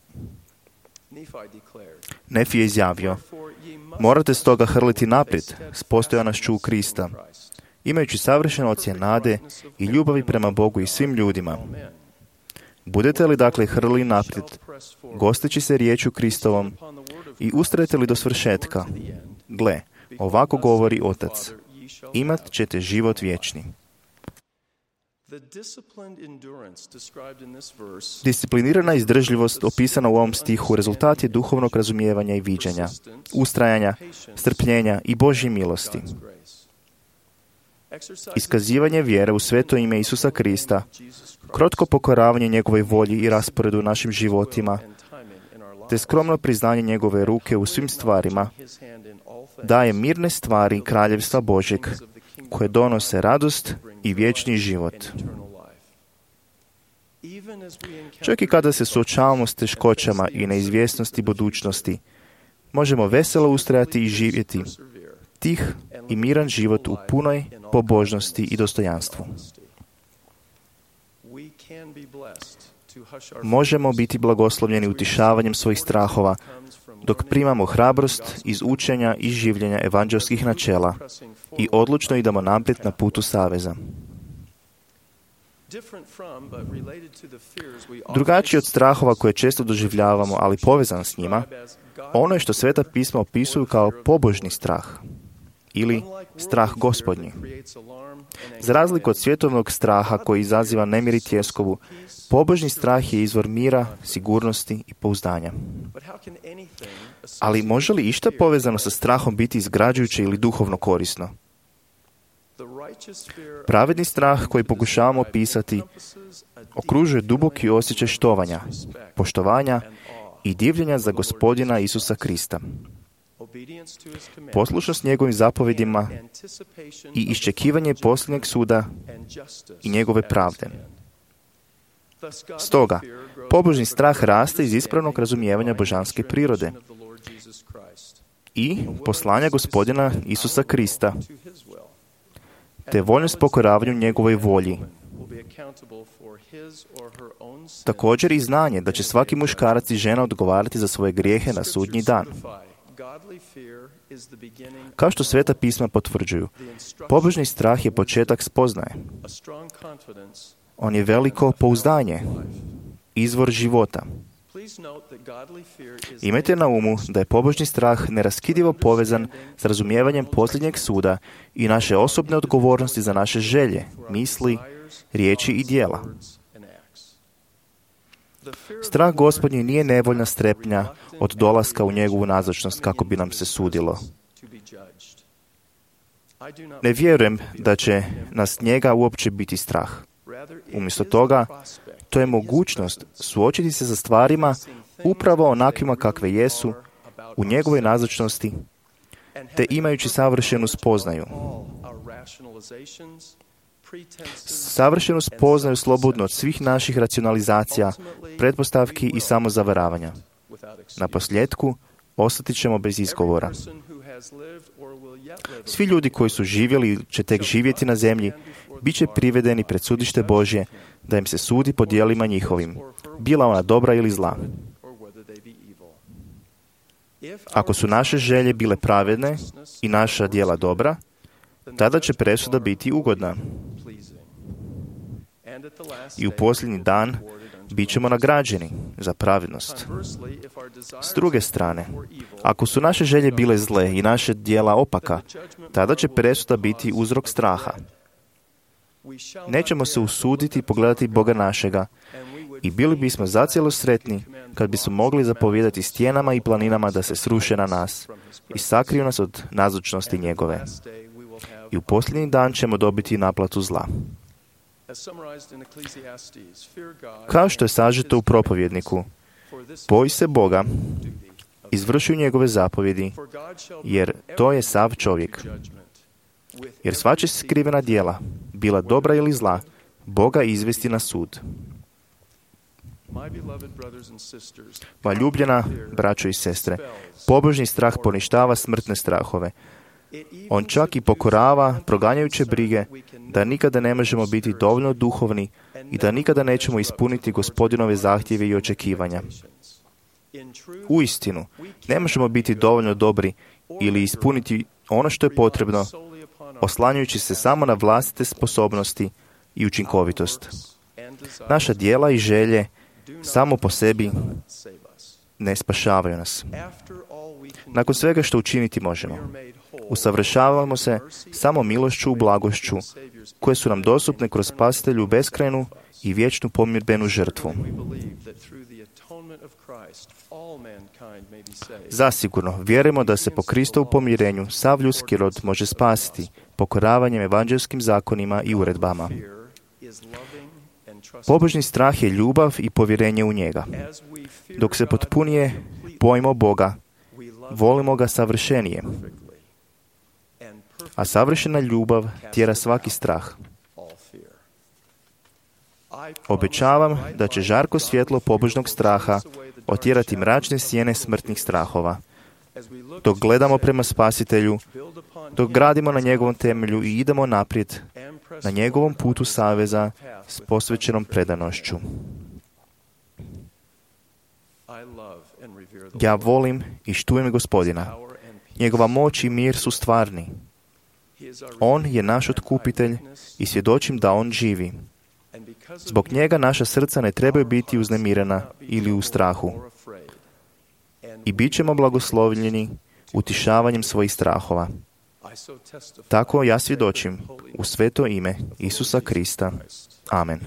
S3: Nefi je izjavio, morate stoga hrliti naprijed s postojanošću u Krista, imajući savršen ocjen nade i ljubavi prema Bogu i svim ljudima. Budete li dakle hrlili naprijed, gosteći se riječu Kristovom i ustrajete li do svršetka? Gle, ovako govori Otac, imat ćete život vječni. Disciplinirana izdržljivost opisana u ovom stihu rezultat je duhovnog razumijevanja i viđenja, ustrajanja, strpljenja i Božje milosti. Iskazivanje vjere u sveto ime Isusa Krista, krotko pokoravanje njegovoj volji i rasporedu u našim životima, te skromno priznanje njegove ruke u svim stvarima, daje mirne stvari kraljevstva Božjeg, koje donose radost i vječni život. Čak i kada se suočavamo s teškoćama i neizvjesnosti budućnosti, možemo veselo ustrajati i živjeti tih i miran život u punoj pobožnosti i dostojanstvu. Možemo biti blagoslovljeni utišavanjem svojih strahova, dok primamo hrabrost iz učenja i življenja evanđelskih načela i odlučno idemo naprijed na putu saveza. Drugačiji od strahova koje često doživljavamo, ali povezan s njima, ono je što Sveta pisma opisuju kao pobožni strah ili strah Gospodnji. Za razliku od svjetovnog straha koji izaziva nemir i tjeskobu, pobožni strah je izvor mira, sigurnosti i pouzdanja. Ali može li išta povezano sa strahom biti izgrađujuće ili duhovno korisno? Pravedni strah koji pokušavamo opisati okružuje duboki osjećaj štovanja, poštovanja i divljenja za Gospodina Isusa Krista. Poslušnost njegovim zapovjedima i iščekivanje posljednjeg suda i njegove pravde. Stoga, pobožni strah raste iz ispravnog razumijevanja božanske prirode i poslanja Gospodina Isusa Krista, te voljnost pokoravanju njegovoj volji. Također i znanje da će svaki muškarac i žena odgovarati za svoje grijehe na sudnji dan. Kao što Sveta pisma potvrđuju, pobožni strah je početak spoznaje. On je veliko pouzdanje, izvor života. Imajte na umu da je pobožni strah neraskidivo povezan s razumijevanjem posljednjeg suda i naše osobne odgovornosti za naše želje, misli, riječi i djela. Strah Gospodnji nije nevoljna strepnja od dolaska u njegovu nazočnost kako bi nam se sudilo. Ne vjerujem da će nas njega uopće biti strah. Umjesto toga, to je mogućnost suočiti se sa stvarima upravo onakvima kakve jesu u njegovoj nazočnosti, te imajući savršenu spoznaju. Savršenu spoznaju slobodno od svih naših racionalizacija, pretpostavki i samozavaravanja. Na posljedku, ostati ćemo bez izgovora. Svi ljudi koji su živjeli ili će tek živjeti na zemlji, bit će privedeni pred sudište Božje, da im se sudi po djelima njihovim, bila ona dobra ili zla. Ako su naše želje bile pravedne i naša djela dobra, tada će presuda biti ugodna. I u posljednji dan bit ćemo nagrađeni za pravednost. S druge strane, ako su naše želje bile zle i naše djela opaka, tada će presuda biti uzrok straha. Nećemo se usuditi pogledati Boga našega i bili bismo zacijelo sretni kad bismo mogli zapovijedati stjenama i planinama da se sruše na nas i sakriju nas od nazočnosti njegove. I u posljednji dan ćemo dobiti naplatu zla. Kao što je sažeto u propovjedniku, boj se Boga, izvršuj njegove zapovjedi, jer to je sav čovjek. Jer sva će skrivena djela, bila dobra ili zla, Boga izvesti na sud. Pa ljubljena, braćo i sestre, pobožni strah poništava smrtne strahove. On čak i pokorava proganjajuće brige da nikada ne možemo biti dovoljno duhovni i da nikada nećemo ispuniti Gospodinove zahtjeve i očekivanja. Uistinu, ne možemo biti dovoljno dobri ili ispuniti ono što je potrebno, oslanjajući se samo na vlastite sposobnosti i učinkovitost. Naša djela i želje samo po sebi ne spašavaju nas. Nakon svega što učiniti možemo, Usavršavamo se samo milošću u blagošću, koje su nam dostupne kroz Spasitelju beskrajnu i vječnu pomirbenu žrtvu. Zasigurno, vjerujemo da se po Kristovu pomirenju sav ljudski rod može spasiti pokoravanjem evanđelskim zakonima i uredbama. Pobožni strah je ljubav i povjerenje u njega. Dok se potpunije bojimo Boga, volimo ga savršenije. A savršena ljubav tjera svaki strah. Obećavam da će žarko svjetlo pobožnog straha otjerati mračne sjene smrtnih strahova. Dok gledamo prema Spasitelju, dok gradimo na njegovom temelju i idemo naprijed na njegovom putu saveza s posvećenom predanošću. Ja volim i štujem Gospodina. Njegova moć i mir su stvarni. On je naš otkupitelj i svjedočim da on živi. Zbog njega naša srca ne trebaju biti uznemirena ili u strahu. I bit ćemo blagoslovljeni utišavanjem svojih strahova. Tako ja svjedočim u sveto ime Isusa Krista. Amen.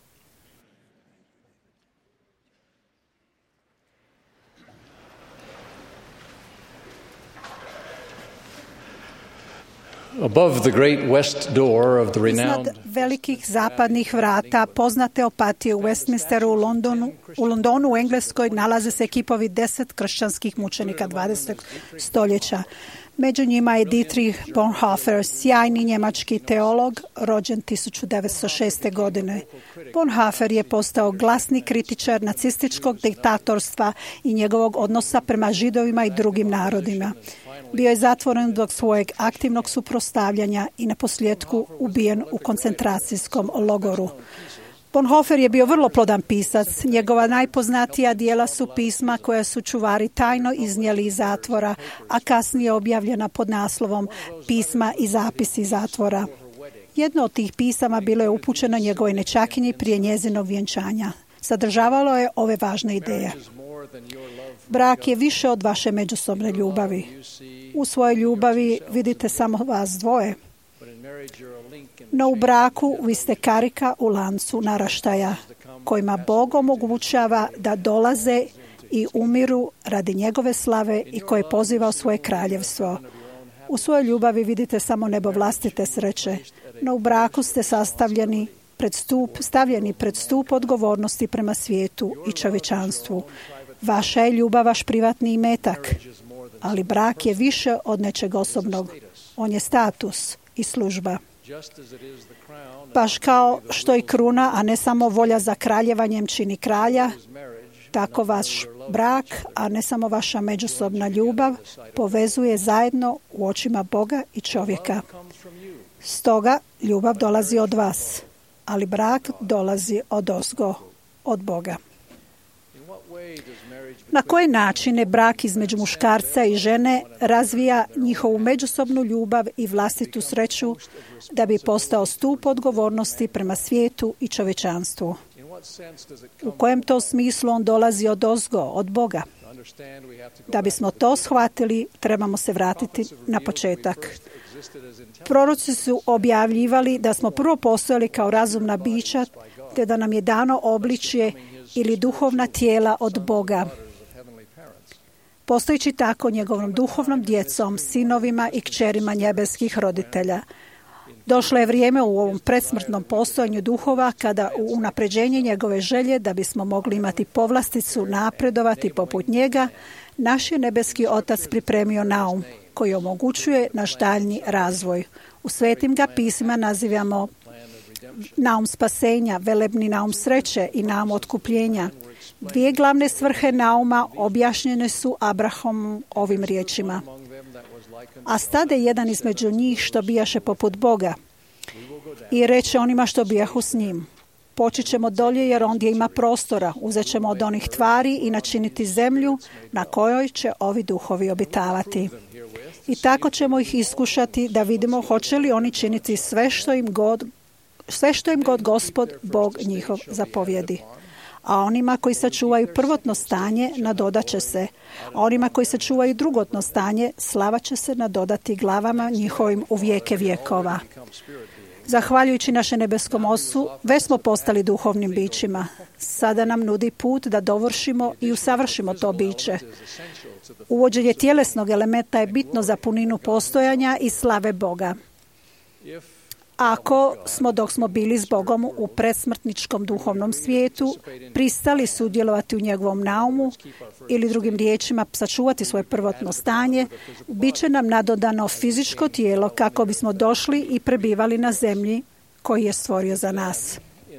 S11: Above the great west door of the renowned
S5: Iznad velikih zapadnih vrata poznate opatije u Westminsteru u Londonu, u Londonu u Engleskoj nalaze se kipovi deset kršćanskih mučenika dvadesetog stoljeća. Među njima je Dietrich Bonhoeffer, sjajni njemački teolog, rođen tisuću devetsto šeste. godine. Bonhoeffer je postao glasni kritičar nacističkog diktatorstva i njegovog odnosa prema Židovima i drugim narodima. Bio je zatvoren zbog svojeg aktivnog suprotstavljanja i naposljetku ubijen u koncentracijskom logoru. Bonhoeffer je bio vrlo plodan pisac. Njegova najpoznatija djela su pisma koja su čuvari tajno iznijeli iz zatvora, a kasnije objavljena pod naslovom Pisma i zapisi zatvora. Jedno od tih pisama bilo je upućeno njegovoj nećakinji prije njezinog vjenčanja. Sadržavalo je ove važne ideje. Brak je više od vaše međusobne ljubavi. U svojoj ljubavi vidite samo vas dvoje. No u braku vi ste karika u lancu naraštaja, kojima Bog omogućava da dolaze i umiru radi njegove slave i koje poziva u svoje kraljevstvo. U svojoj ljubavi vidite samo nebo vlastite sreće, no u braku ste sastavljeni pred stup, stavljeni pred stup odgovornosti prema svijetu i čovječanstvu. Vaša je ljubav vaš privatni imetak, ali brak je više od nečeg osobnog. On je status i služba. Baš kao što i kruna, a ne samo volja za kraljevanjem čini kralja, tako vaš brak, a ne samo vaša međusobna ljubav, povezuje zajedno u očima Boga i čovjeka. Stoga ljubav dolazi od vas, ali brak dolazi od ozgo, od Boga. Na koji način je brak između muškarca i žene razvija njihovu međusobnu ljubav i vlastitu sreću da bi postao stup odgovornosti prema svijetu i čovječanstvu? U kojem to smislu on dolazi od ozgo, od Boga? Da bismo to shvatili, trebamo se vratiti na početak. Proroci su objavljivali da smo prvo postojali kao razumna bića, te da nam je dano obličje ili duhovna tijela od Boga. Postojeći tako njegovom duhovnom djecom, sinovima i kćerima nebeskih roditelja. Došlo je vrijeme u ovom predsmrtnom postojanju duhova kada u unapređenje njegove želje da bismo mogli imati povlasticu napredovati poput njega, naš je nebeski Otac pripremio naum koji omogućuje naš daljnji razvoj. U svetim ga pismima nazivamo naum spasenja, velebni naum sreće i naum otkupljenja. Dvije glavne svrhe nauma objašnjene su Abrahamu ovim riječima. A stade jedan između njih što bijaše poput Boga i reče onima što bijahu s njim. Poći ćemo dolje jer ondje ima prostora, uzet ćemo od onih tvari i načiniti zemlju na kojoj će ovi duhovi obitavati. I tako ćemo ih iskušati da vidimo hoće li oni činiti sve što im god, sve što im god Gospod, Bog njihov zapovjedi. a onima koji sačuvaju prvotno stanje nadodat će se, a onima koji sačuvaju drugotno stanje slava će se nadodati glavama njihovim u vijeke vjekova. Zahvaljujući našem nebeskom Ocu, već smo postali duhovnim bićima. Sada nam nudi put da dovršimo i usavršimo to biće. Uvođenje tjelesnog elementa je bitno za puninu postojanja i slave Boga. Ako smo, dok smo bili s Bogom u predsmrtničkom duhovnom svijetu, pristali sudjelovati u njegovom naumu ili drugim riječima sačuvati svoje prvotno stanje, bit će nam nadodano fizičko tijelo kako bismo došli i prebivali na zemlji koji je stvorio za nas.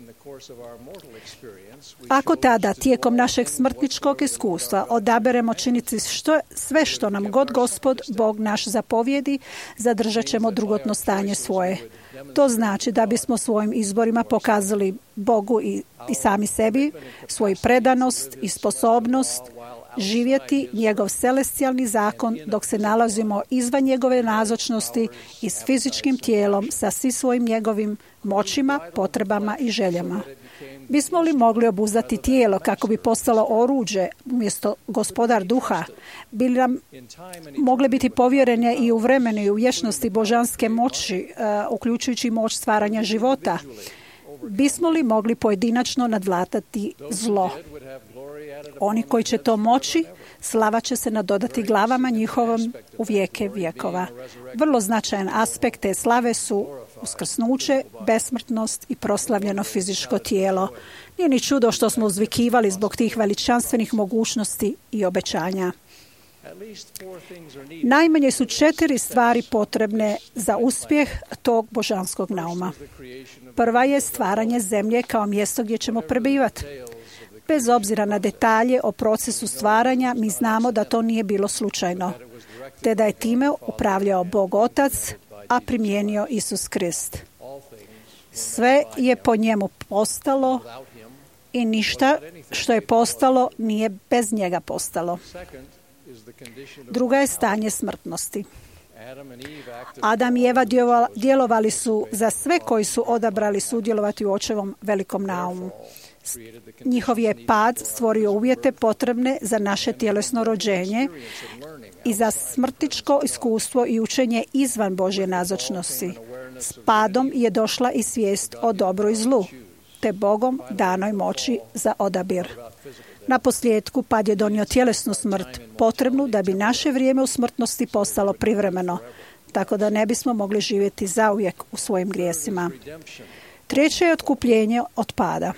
S5: Ako tada, tijekom našeg smrtničkog iskustva, odaberemo činiti što, sve što nam god Gospod, Bog naš zapovjedi, zadržat ćemo drugotno stanje svoje. To znači da bismo svojim izborima pokazali Bogu i, i sami sebi svoju predanost i sposobnost živjeti njegov celestijalni zakon dok se nalazimo izvan njegove nazočnosti i s fizičkim tijelom sa svim svojim njegovim moćima, potrebama i željama. Bismo li mogli obuzdati tijelo kako bi postalo oruđe umjesto gospodar duha? Bi li nam mogle biti povjerene i u vremenu i u vječnosti božanske moći, uh, uključujući moć stvaranja života? Bismo li mogli pojedinačno nadvlatati zlo? Oni koji će to moći, slava će se nadodati glavama njihovom u vijeke vjekova. Vrlo značajan aspekt te slave su uskrsnuće, besmrtnost i proslavljeno fizičko tijelo. Nije ni čudo što smo uzvikivali zbog tih veličanstvenih mogućnosti i obećanja. Najmanje su četiri stvari potrebne za uspjeh tog božanskog nauma. Prva je stvaranje zemlje kao mjesto gdje ćemo prebivati. Bez obzira na detalje o procesu stvaranja, mi znamo da to nije bilo slučajno, te da je time upravljao Bog Otac, a primijenio Isus Krist. Sve je po njemu postalo i ništa što je postalo nije bez njega postalo. Druga je stanje smrtnosti. Adam i Eva djelovali su za sve koji su odabrali sudjelovati u očevom velikom naumu. Njihov je pad stvorio uvjete potrebne za naše tjelesno rođenje i za smrtičko iskustvo i učenje izvan Božje nazočnosti. S padom je došla i svijest o dobru i zlu, te Bogom danoj moći za odabir. Na posljedku pad je donio tjelesnu smrt, potrebnu da bi naše vrijeme u smrtnosti postalo privremeno, tako da ne bismo mogli živjeti zauvijek u svojim grijesima. Treće je otkupljenje od pada.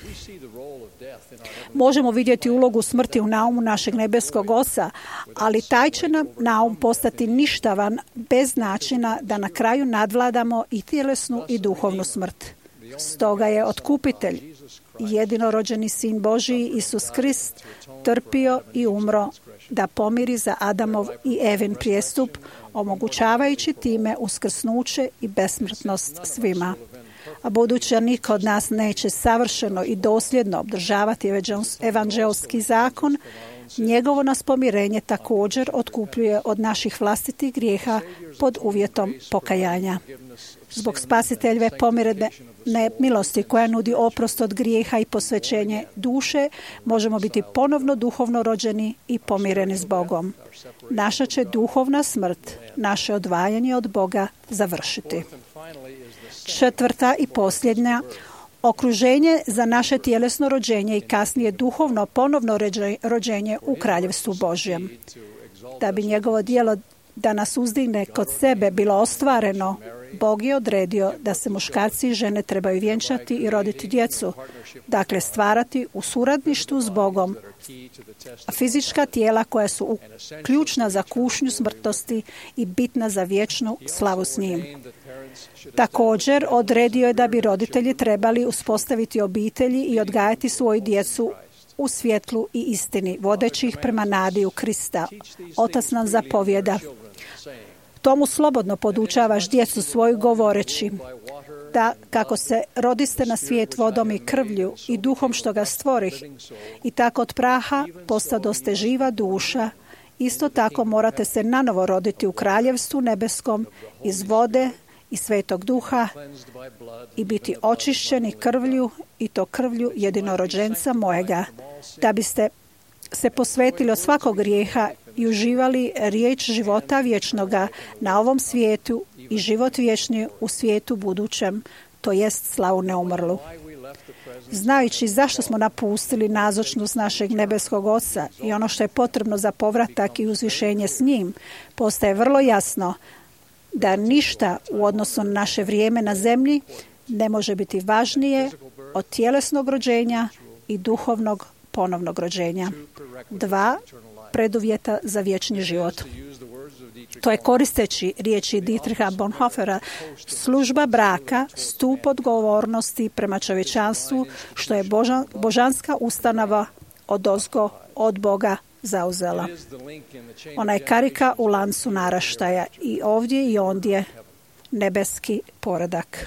S5: Možemo vidjeti ulogu smrti u naumu našeg nebeskog Oca, ali taj će nam naum postati ništavan bez načina da na kraju nadvladamo i tjelesnu i duhovnu smrt. Stoga je otkupitelj, jedinorođeni Sin Božiji Isus Krist, trpio i umro da pomiri za Adamov i Evin prijestup, omogućavajući time uskrsnuće i besmrtnost svima. A budući da niko od nas neće savršeno i dosljedno obdržavati evanđelski zakon, njegovo nas pomirenje također otkupljuje od naših vlastitih grijeha pod uvjetom pokajanja. Zbog spasiteljeve pomirene milosti koja nudi oprost od grijeha i posvećenje duše, možemo biti ponovno duhovno rođeni i pomireni s Bogom. Naša će duhovna smrt, naše odvajanje od Boga završiti. Četvrta i posljednja, okruženje za naše tjelesno rođenje i kasnije duhovno ponovno rođenje u Kraljevstvu Božjem. Da bi njegovo djelo da nas uzdigne kod sebe bilo ostvareno, Bog je odredio da se muškarci i žene trebaju vjenčati i roditi djecu, dakle stvarati u suradništvu s Bogom fizička tijela koja su ključna za kušnju smrtnosti i bitna za vječnu slavu s njim. Također odredio je da bi roditelji trebali uspostaviti obitelji i odgajati svoju djecu u svjetlu i istini, vodeći ih prema nadi u Krista. Otac nam zapovjeda: tomu slobodno podučavaš djecu svoju govoreći da kako se rodiste na svijet vodom i krvlju i duhom što ga stvorih, i tako od praha postadoste živa duša, isto tako morate se nanovo roditi u kraljevstvu nebeskom iz vode i Svetog Duha i biti očišćeni krvlju i to krvlju jedinorođenca mojega, da biste se posvetili od svakog grijeha i uživali riječ života vječnoga na ovom svijetu i život vječni u svijetu budućem, to jest slavu neumrlu. Znajući zašto smo napustili nazočnost našeg nebeskog Oca i ono što je potrebno za povratak i uzvišenje s njim, postaje vrlo jasno da ništa u odnosu na naše vrijeme na zemlji ne može biti važnije od tjelesnog rođenja i duhovnog ponovnog rođenja. Dva preduvjeta za vječni život. To je, koristeći riječi Dietricha Bonhoeffera, služba braka, stup odgovornosti prema čovječanstvu, što je božan, božanska ustanova odozgo od Boga zauzela. Ona je karika u lancu naraštaja i ovdje i ondje nebeski poredak.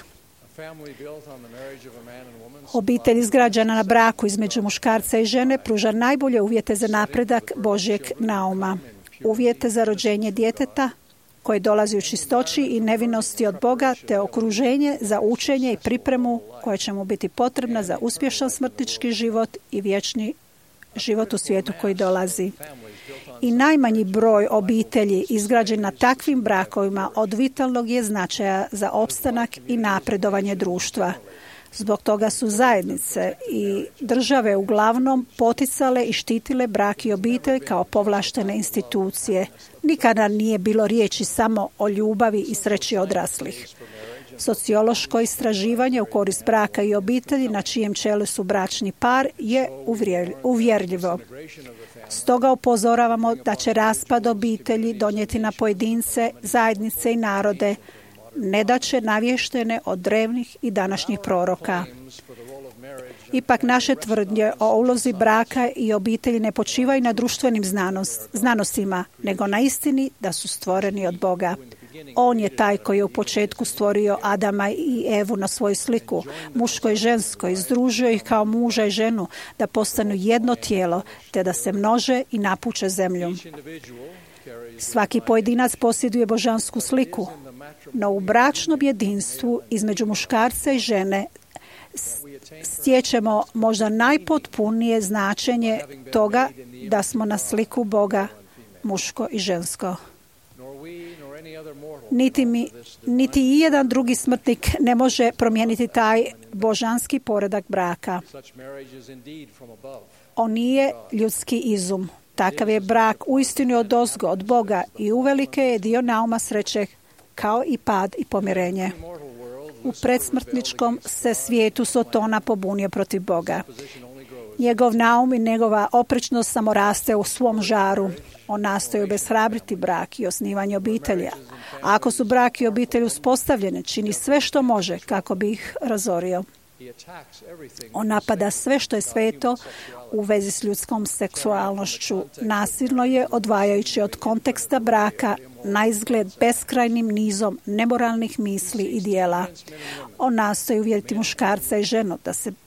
S5: Obitelj izgrađena na braku između muškarca i žene pruža najbolje uvjete za napredak Božjeg nauma. Uvjete za rođenje djeteta koje dolazi u čistoći i nevinosti od Boga, te okruženje za učenje i pripremu koja će mu biti potrebna za uspješan smrtnički život i vječni život u svijetu koji dolazi. I najmanji broj obitelji izgrađen na takvim brakovima od vitalnog je značaja za opstanak i napredovanje društva. Zbog toga su zajednice i države uglavnom poticale i štitile brak i obitelj kao povlaštene institucije. Nikada nije bilo riječi samo o ljubavi i sreći odraslih. Sociološko istraživanje u korist braka i obitelji na čijem čelu su bračni par je uvjerljivo. Stoga upozoravamo da će raspad obitelji donijeti na pojedince, zajednice i narode nedaće navještene od drevnih i današnjih proroka. Ipak naše tvrdnje o ulozi braka i obitelji ne počivaju na društvenim znanost, znanostima, nego na istini da su stvoreni od Boga. On je taj koji je u početku stvorio Adama i Evu na svoju sliku, muško i žensko, i združio ih kao muža i ženu da postanu jedno tijelo, te da se množe i napuče zemlju. Svaki pojedinac posjeduje božansku sliku, no u bračnom jedinstvu između muškarca i žene stječemo možda najpotpunije značenje toga da smo na sliku Boga, muško i žensko. Niti, mi, niti i jedan drugi smrtnik ne može promijeniti taj božanski poredak braka. On nije ljudski izum. Takav je brak uistinu odozgo od Boga i uvelike je dio nauma sreće, kao i pad i pomirenje. U predsmrtničkom se svijetu Sotona pobunio protiv Boga. Njegov naum i njegova oprečnost samo raste u svom žaru. On nastoji obeshrabriti brak i osnivanje obitelja. A ako su brak i obitelj uspostavljene, čini sve što može kako bi ih razorio. On napada sve što je sveto u vezi s ljudskom seksualnošću. Nasilno je, odvajajući od konteksta braka, na izgled beskrajnim nizom nemoralnih misli i dijela. On nastoji uvjeriti muškarca i ženu da se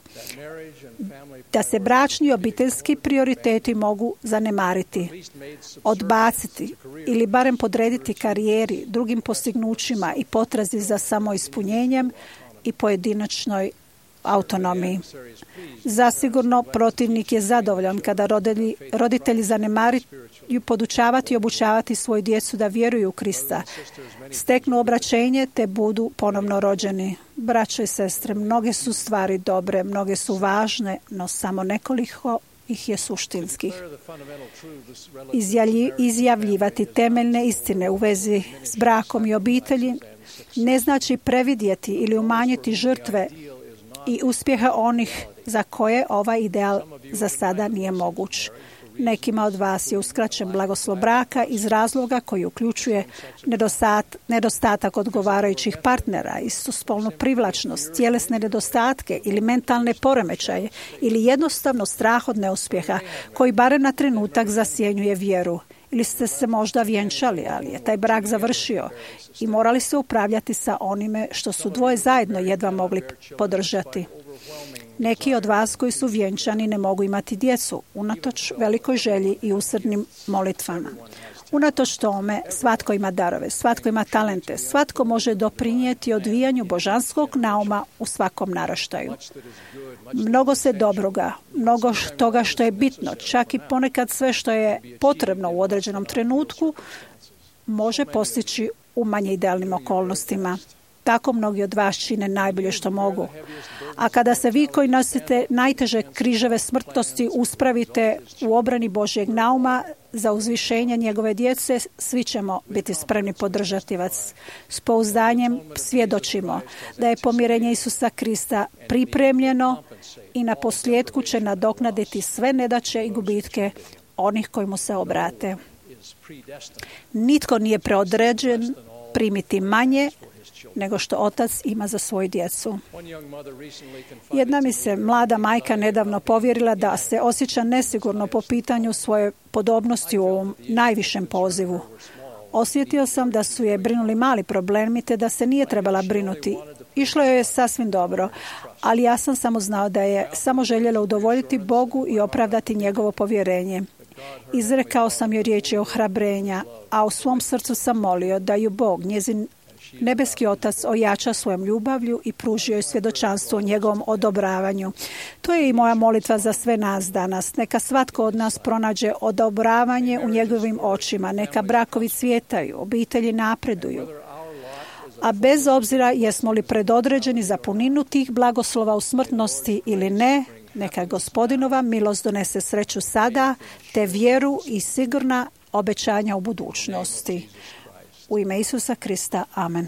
S5: da se bračni i obiteljski prioriteti mogu zanemariti, odbaciti ili barem podrediti karijeri, drugim postignućima i potrazi za samoispunjenjem i pojedinačnoj autonomiji. Zasigurno protivnik je zadovoljan kada roditelji, roditelji zanemariju podučavati i obučavati svoju djecu da vjeruju u Krista, steknu obraćenje te budu ponovno rođeni. Braćo i sestre, mnoge su stvari dobre, mnoge su važne, no samo nekoliko ih je suštinskih. Izjavlji, izjavljivati temeljne istine u vezi s brakom i obitelji ne znači previdjeti ili umanjiti žrtve i uspjeha onih za koje ovaj ideal za sada nije moguć. Nekima od vas je uskraćen blagoslov braka iz razloga koji uključuje nedostat, nedostatak odgovarajućih partnera, istospolnu privlačnost, tjelesne nedostatke ili mentalne poremećaje ili jednostavno strah od neuspjeha koji barem na trenutak zasjenjuje vjeru. Ili ste se možda vjenčali, ali je taj brak završio i morali se upravljati sa onime što su dvoje zajedno jedva mogli podržati. Neki od vas koji su vjenčani ne mogu imati djecu, unatoč velikoj želji i usrdnim molitvama. Unatoč tome, svatko ima darove, svatko ima talente, svatko može doprinijeti odvijanju božanskog nauma u svakom naraštaju. Mnogo se dobroga, mnogo toga što je bitno, čak i ponekad sve što je potrebno u određenom trenutku, može postići u manje idealnim okolnostima. Tako mnogi od vas čine najbolje što mogu. A kada se vi koji nosite najteže križeve smrtnosti uspravite u obrani Božjeg nauma za uzvišenje njegove djece, svi ćemo biti spremni podržati vas. S pouzdanjem svjedočimo da je pomirenje Isusa Krista pripremljeno i na posljedku će nadoknaditi sve nedaće i gubitke onih koji mu se obrate. Nitko nije preodređen primiti manje nego što otac ima za svoju djecu. Jedna mi se mlada majka nedavno povjerila da se osjeća nesigurno po pitanju svoje podobnosti u ovom najvišem pozivu. Osjetio sam da su je brinuli mali problemi te da se nije trebala brinuti. Išlo joj je sasvim dobro, ali ja sam samo znao da je samo željela udovoljiti Bogu i opravdati njegovo povjerenje. Izrekao sam joj riječi ohrabrenja, a u svom srcu sam molio da ju Bog, njezin nebeski otac, ojača svojom ljubavlju i pružio joj svjedočanstvo o njegovom odobravanju. To je i moja molitva za sve nas danas. Neka svatko od nas pronađe odobravanje u njegovim očima. Neka brakovi cvjetaju, obitelji napreduju. A bez obzira jesmo li predodređeni za puninu tih blagoslova u smrtnosti ili ne, neka Gospodinova milost donese sreću sada, te vjeru i sigurna obećanja u budućnosti. U ime Isusa Krista. Amen.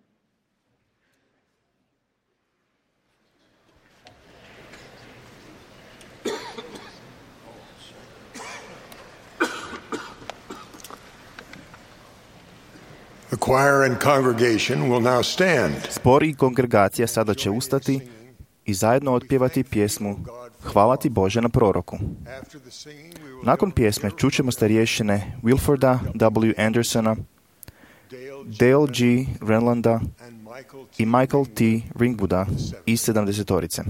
S2: The choir and congregation will now stand.
S3: Zbor i kongregacija sada će ustati i zajedno otpjevati pjesmu Hvala ti Bože na proroku. Nakon pjesme čućemo starješine Wilforda W. Andersona, Dale G. Renlanda i Michael T. Ringwooda iz sedamdesetorice.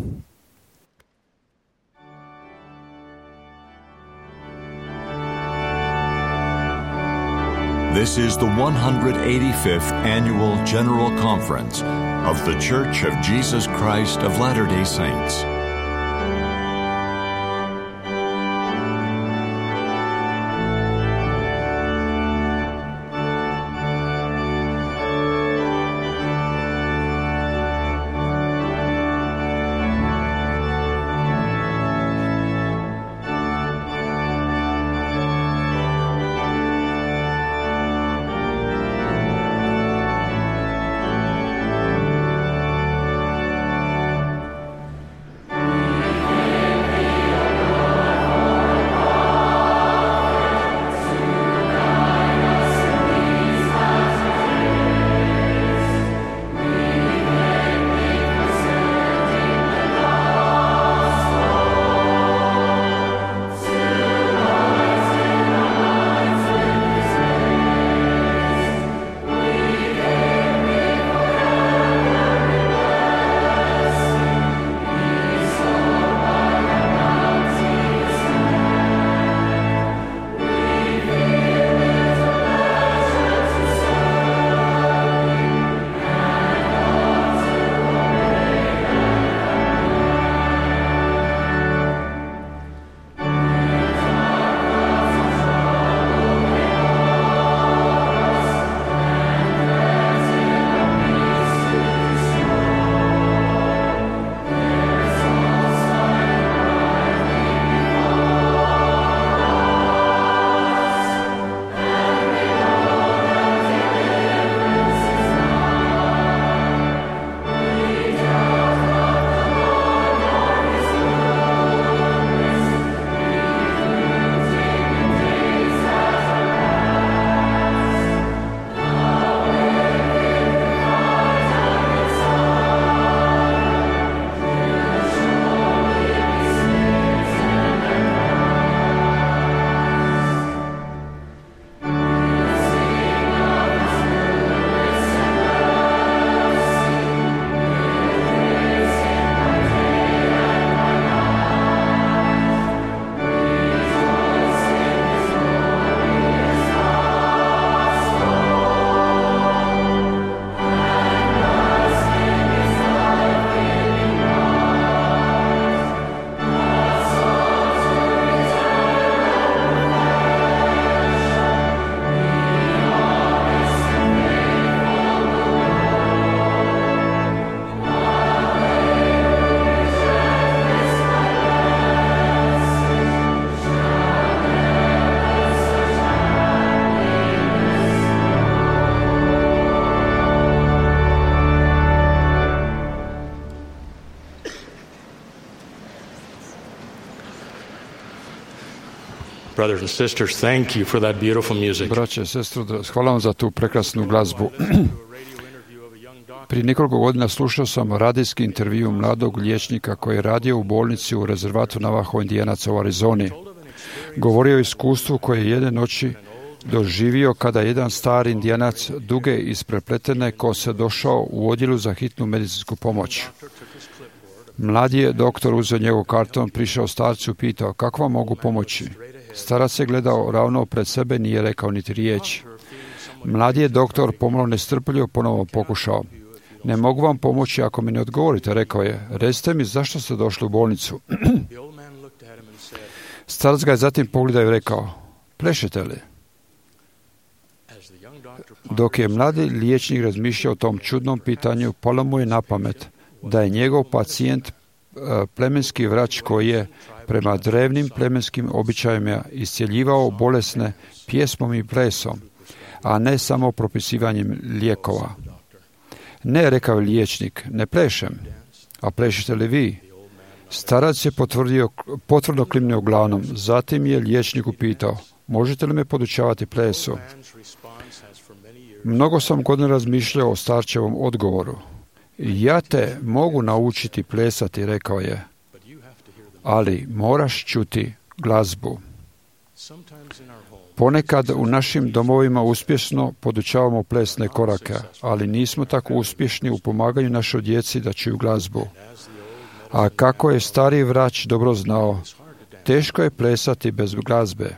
S1: This is the one hundred eighty-fifth Annual General Conference of The Church of Jesus Christ of Latter-day Saints.
S8: Brothers and sisters, thank you for that beautiful music.
S7: Braće i sestre, hvala vam za tu prekrasnu glazbu. Prije nekoliko godina slušao sam radijski intervju mladog liječnika koji je radio u bolnici u rezervatu Navajo Indijanaca u Arizoni. Govorio o iskustvu koje je jedne noći doživio kada jedan stari Indijanac duge isprepletene kose došao u odjelu za hitnu medicinsku pomoć. Mladi je doktor uzeo njegov karton, prišao starcu i pitao kako vam mogu pomoći. Starac je gledao ravno pred sebe, nije rekao niti riječ. Mladi je doktor pomalo nestrpljivo ponovo pokušao. Ne mogu vam pomoći ako mi ne odgovorite, rekao je. Recite mi zašto ste došli u bolnicu. Starac ga je zatim pogledao i rekao, plešete li? Dok je mladi liječnik razmišljao o tom čudnom pitanju, palo mu je na pamet da je njegov pacijent plemenski vrač koji je prema drevnim plemenskim običajima iscjeljivao bolesne pjesmom i plesom, a ne samo propisivanjem lijekova. Ne, rekao je liječnik, ne plešem. A plešete li vi? Starac je potvrdio, potvrdno klimnuo glavom. Zatim je liječnik upitao, možete li me podučavati plesu? Mnogo sam godina razmišljao o starčevom odgovoru. Ja te mogu naučiti plesati, rekao je, ali moraš čuti glazbu. Ponekad u našim domovima uspješno podučavamo plesne korake, ali nismo tako uspješni u pomaganju našoj djeci da čuju glazbu. A kako je stari vrač dobro znao, teško je plesati bez glazbe.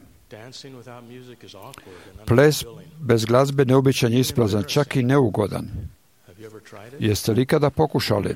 S7: Ples bez glazbe neobičan, isplazan, čak i neugodan. Jeste li ikada pokušali?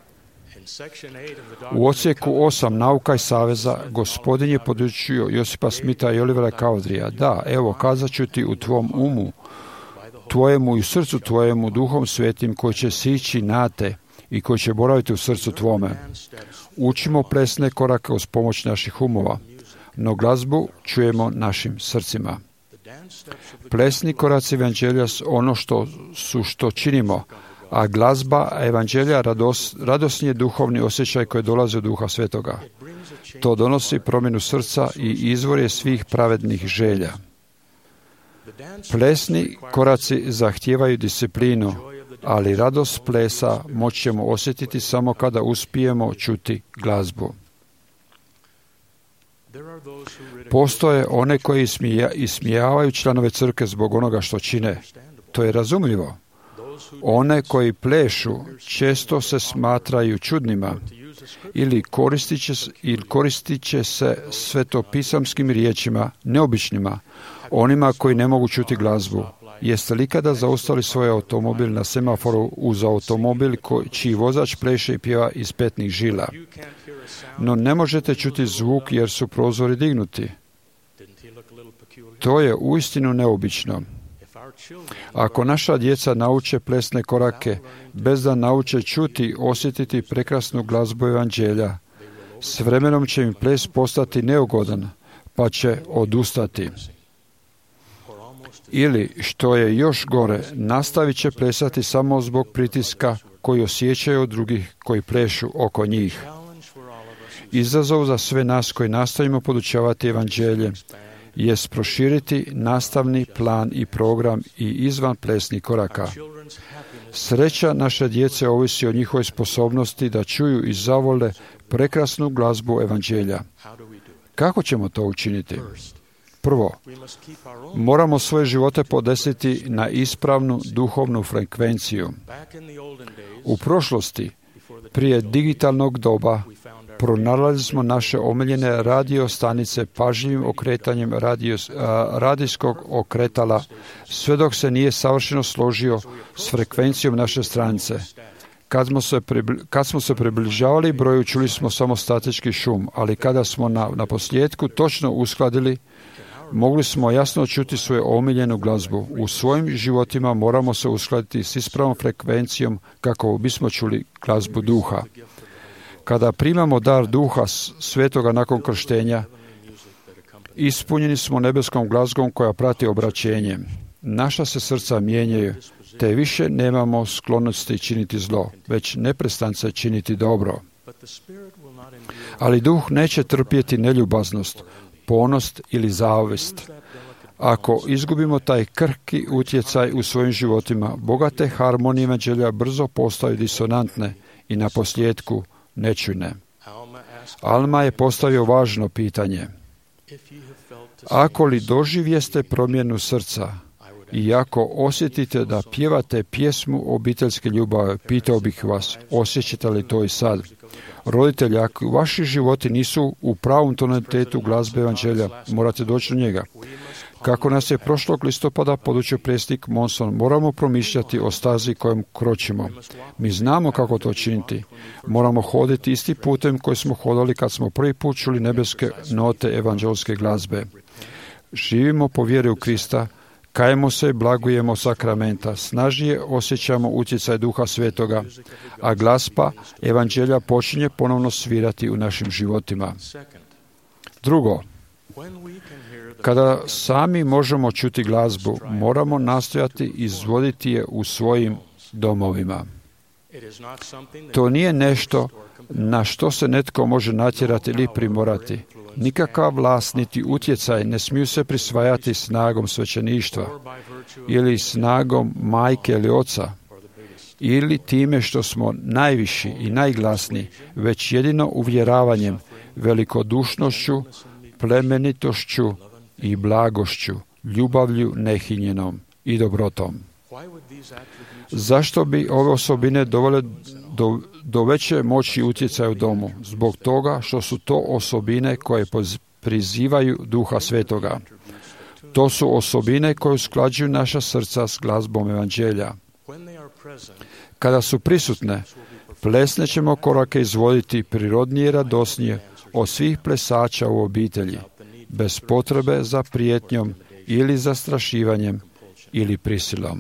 S7: U odsjeku osam Nauka i saveza Gospodin je podučio Josipa Smitha i Olivera Cowderyja. Da, evo, kazat ću ti u tvom umu, tvojemu i srcu tvojemu, Duhom Svetim koji će sići na te i koji će boraviti u srcu tvome. Učimo plesne korake uz pomoć naših umova, no glazbu čujemo našim srcima. Plesni koraci evanđelja su ono što su što činimo, a glazba evanđelja rados, radosni je duhovni osjećaj koji dolazi od Duha Svetoga. To donosi promjenu srca i izvor je svih pravednih želja. Plesni koraci zahtijevaju disciplinu, ali radost plesa moći ćemo osjetiti samo kada uspijemo čuti glazbu. Postoje one koji ismija, ismijavaju članove crkve zbog onoga što čine. To je razumljivo. One koji plešu često se smatraju čudnima ili koristit će, ili koristit će se svetopisamskim riječima, neobičnima, onima koji ne mogu čuti glazbu. Jeste li ikada zaustavili svoj automobil na semaforu uz automobil koji, čiji vozač pleše i pjeva iz petnih žila? No ne možete čuti zvuk jer su prozori dignuti. To je uistinu neobično. Ako naša djeca nauče plesne korake, bez da nauče čuti, osjetiti prekrasnu glazbu evanđelja, s vremenom će im ples postati neugodan, pa će odustati. Ili, što je još gore, nastavit će plesati samo zbog pritiska koji osjećaju od drugih koji plešu oko njih. Izazov za sve nas koji nastavimo podučavati evanđelje jest proširiti nastavni plan i program i izvan plesnih koraka. Sreća naše djece ovisi o njihovoj sposobnosti da čuju i zavole prekrasnu glazbu evanđelja. Kako ćemo to učiniti? Prvo, moramo svoje živote podesiti na ispravnu duhovnu frekvenciju. U prošlosti, prije digitalnog doba, pronalazili smo naše omiljene radio stanice pažljivim okretanjem radio, a, radijskog okretala, sve dok se nije savršeno složio s frekvencijom naše stranice. Kad smo se, pribli, kad smo se približavali broju, čuli smo samo statički šum, ali kada smo na, na posljedku točno uskladili, mogli smo jasno čuti svoju omiljenu glazbu. U svojim životima moramo se uskladiti s ispravnom frekvencijom kako bismo čuli glazbu duha. Kada primamo dar Duha Svetoga nakon krštenja, ispunjeni smo nebeskom glazbom koja prati obraćenje. Naša se srca mijenjaju, te više nemamo sklonosti činiti zlo, već neprestance činiti dobro. Ali Duh neće trpjeti neljubaznost. ponos ili zavist. Ako izgubimo taj krhki utjecaj u svojim životima, bogate harmonije evanđelja brzo postaju disonantne i na posljedku nečujne. Alma je postavio važno pitanje. Ako li doživjeste promjenu srca i ako osjetite da pjevate pjesmu obiteljske ljubavi, pitao bih vas, osjećate li to i sad? Roditelji, ako vaši životi nisu u pravom tonalitetu glazbe evanđelja, morate doći do njega. Kako nas je prošlog listopada podučio predsjednik Monson, moramo promišljati o stazi kojom kročimo. Mi znamo kako to činiti. Moramo hoditi isti putem koji smo hodali kad smo prvi put čuli nebeske note evanđelske glazbe. Živimo po vjeri u Krista, kajemo se i blagujemo sakramenta, snažnije osjećamo utjecaj Duha Svetoga, a glazba evanđelja počinje ponovno svirati u našim životima. Drugo, kada sami možemo čuti glazbu, moramo nastojati izvoditi je u svojim domovima. To nije nešto na što se netko može natjerati ili primorati. Nikakav vlast niti utjecaj ne smiju se prisvajati snagom svećeništva ili snagom majke ili oca ili time što smo najviši i najglasniji, već jedino uvjeravanjem, velikodušnošću, plemenitošću i blagošću, ljubavlju nehinjenom i dobrotom. Zašto bi ove osobine dovele do, do veće moći utjecaja u domu? Zbog toga što su to osobine koje prizivaju Duha Svetoga. To su osobine koje usklađuju naša srca s glazbom evanđelja. Kada su prisutne, plesne ćemo korake izvoditi prirodnije i radosnije od svih plesača u obitelji, bez potrebe za prijetnjom ili zastrašivanjem ili prisilom.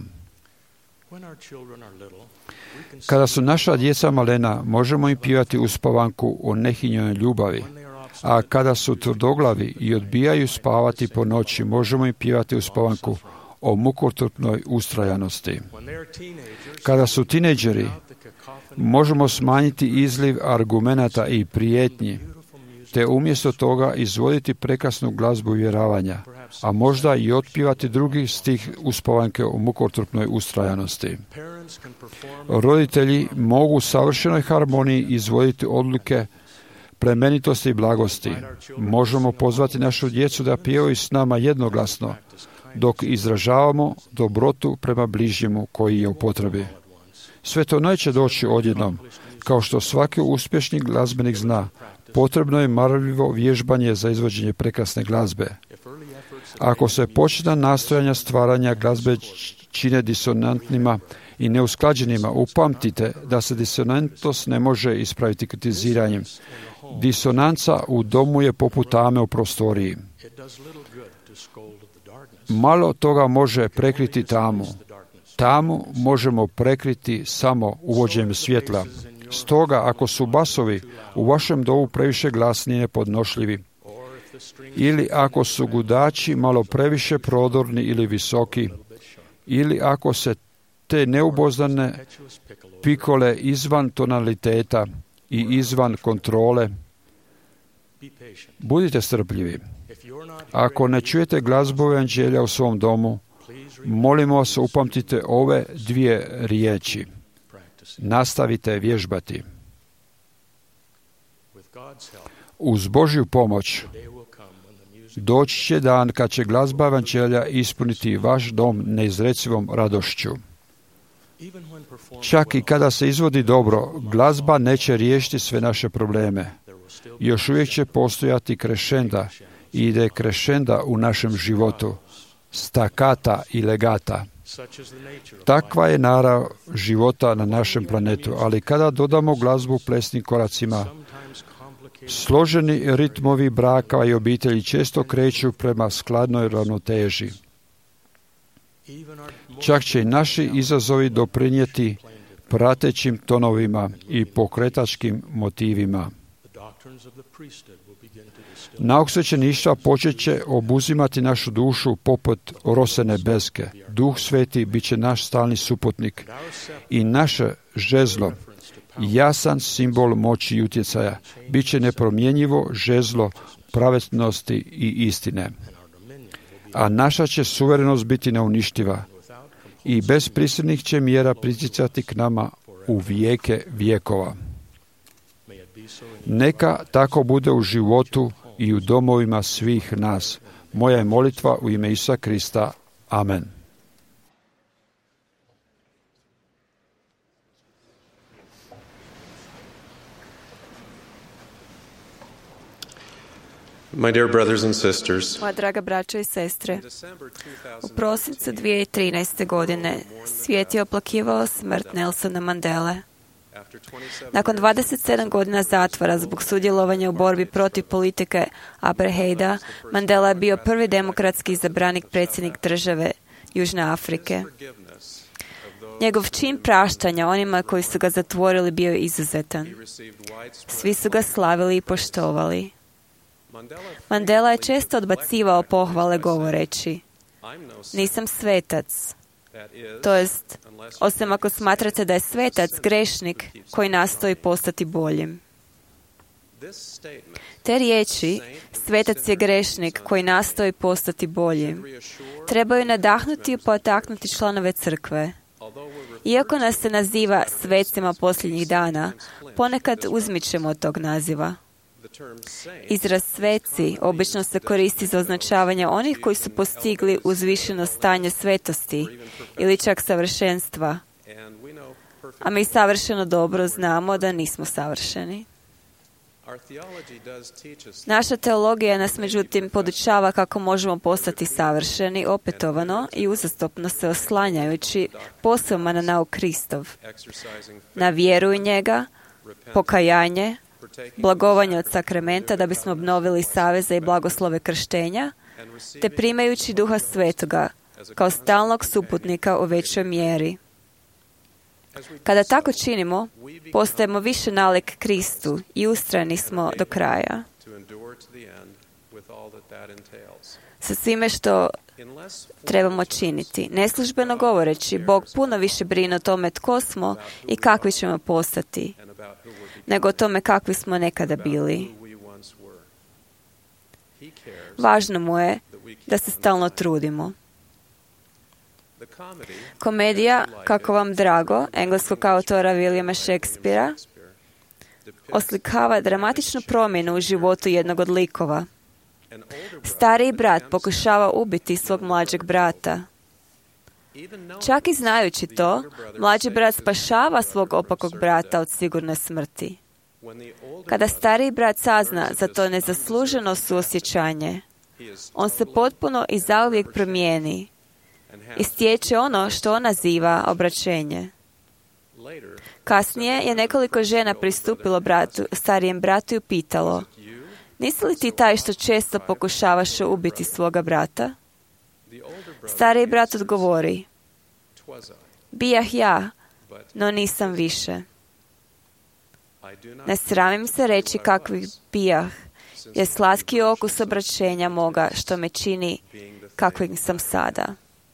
S7: Kada su naša djeca malena, možemo im pjevati uspavanku o nehinjenoj ljubavi, a kada su tvrdoglavi i odbijaju spavati po noći, možemo im pjevati uspavanku o mukotrpnoj ustrajanosti. Kada su tinejdžeri, možemo smanjiti izliv argumenata i prijetnji, te umjesto toga izvoditi prekrasnu glazbu uvjeravanja, a možda i otpjevati drugi stih uspavanke o mukotrpnoj ustrajanosti. Roditelji mogu u savršenoj harmoniji izvoditi odluke plemenitosti i blagosti. Možemo pozvati našu djecu da pjevaju s nama jednoglasno, dok izražavamo dobrotu prema bližnjemu koji je u potrebi. Sve to neće doći odjednom. Kao što svaki uspješni glazbenik zna, potrebno je marljivo vježbanje za izvođenje prekrasne glazbe. Ako se početna nastojanja stvaranja glazbe čine disonantnima i neusklađenima, upamtite da se disonantnost ne može ispraviti kritiziranjem. Disonanca u domu je poput tame u prostoriji. Malo toga može prekriti tamu. Tamu možemo prekriti samo uvođenjem svjetla. Stoga, ako su basovi u vašem domu previše glasni i nepodnošljivi, ili ako su gudači malo previše prodorni ili visoki, ili ako se te neubozdane pikole izvan tonaliteta i izvan kontrole, budite strpljivi. Ako ne čujete glazbu evanđelja u svom domu, molimo vas, upamtite ove dvije riječi. Nastavite vježbati. Uz Božju pomoć doći će dan kad će glazba evanđelja ispuniti vaš dom neizrecivom radošću. Čak i kada se izvodi dobro, glazba neće riješiti sve naše probleme. Još uvijek će postojati krešenda i ide krešenda u našem životu, stakata i legata. Takva je narav života na našem planetu, ali kada dodamo glazbu plesnim koracima, složeni ritmovi braka i obitelji često kreću prema skladnoj ravnoteži. Čak će i naši izazovi doprinijeti pratećim tonovima i pokretačkim motivima. Nauk svećeništva počet će obuzimati našu dušu poput rose nebeske. Duh Sveti bit će naš stalni suputnik i naše žezlo jasan simbol moći i utjecaja. Biće nepromjenjivo žezlo pravednosti i istine. A naša će suverenost biti neuništiva i bez prisilnih će mjera priticati k nama u vijeke vjekova. Neka tako bude u životu i u domovima svih nas. Moja je molitva u ime Isusa Krista. Amen.
S12: My dear brothers and sisters,
S13: moja draga braća i sestre, u prosincu dvije tisuće trinaeste. godine svijet je oplakivao smrt Nelsona Mandele. Nakon dvadeset sedam godina zatvora zbog sudjelovanja u borbi protiv politike apartheida, Mandela je bio prvi demokratski izabranik predsjednik države Južne Afrike. Njegov čin praštanja onima koji su ga zatvorili bio je izuzetan. Svi su ga slavili i poštovali. Mandela je često odbacivao pohvale govoreći: nisam svetac. To jest, osim ako smatrate da je svetac grešnik koji nastoji postati boljim. Te riječi, svetac je grešnik koji nastoji postati boljim, trebaju nadahnuti i potaknuti članove crkve. Iako nas se naziva svecima posljednjih dana, ponekad uzmičemo od tog naziva. Izraz sveci obično se koristi za označavanje onih koji su postigli uzvišeno stanje svetosti ili čak savršenstva. A mi savršeno dobro znamo da nismo savršeni. Naša teologija nas međutim podučava kako možemo postati savršeni opetovano i uzastopno se oslanjajući posebno na nauk Kristov, na vjeru u njega, pokajanje, blagovanje od sakramenta da bismo obnovili saveze i blagoslove krštenja, te primajući Duha Svetoga kao stalnog suputnika u većoj mjeri. Kada tako činimo, postajemo više nalik Kristu i ustrajni smo do kraja. Sa svime što trebamo činiti. Neslužbeno govoreći, Bog puno više brine o tome tko smo i kakvi ćemo postati, nego o tome kakvi smo nekada bili. Važno mu je da se stalno trudimo. Komedija, kako vam drago, engleskog autora Williama Shakespearea, oslikava dramatičnu promjenu u životu jednog od likova. Stariji brat pokušava ubiti svog mlađeg brata. Čak i znajući to, mlađi brat spašava svog opakog brata od sigurne smrti. Kada stariji brat sazna za to nezasluženo suosjećanje, on se potpuno i zauvijek promijeni i stječe ono što on naziva obraćenje. Kasnije je nekoliko žena pristupilo bratu, starijem bratu i upitalo: nisi li ti taj što često pokušavaš ubiti svoga brata? Stariji brat odgovori: bijah ja, no nisam više. Ne sramim se reći kakvih bijah, jer slatki okus obraćenja moga što me čini kakvim sam sada.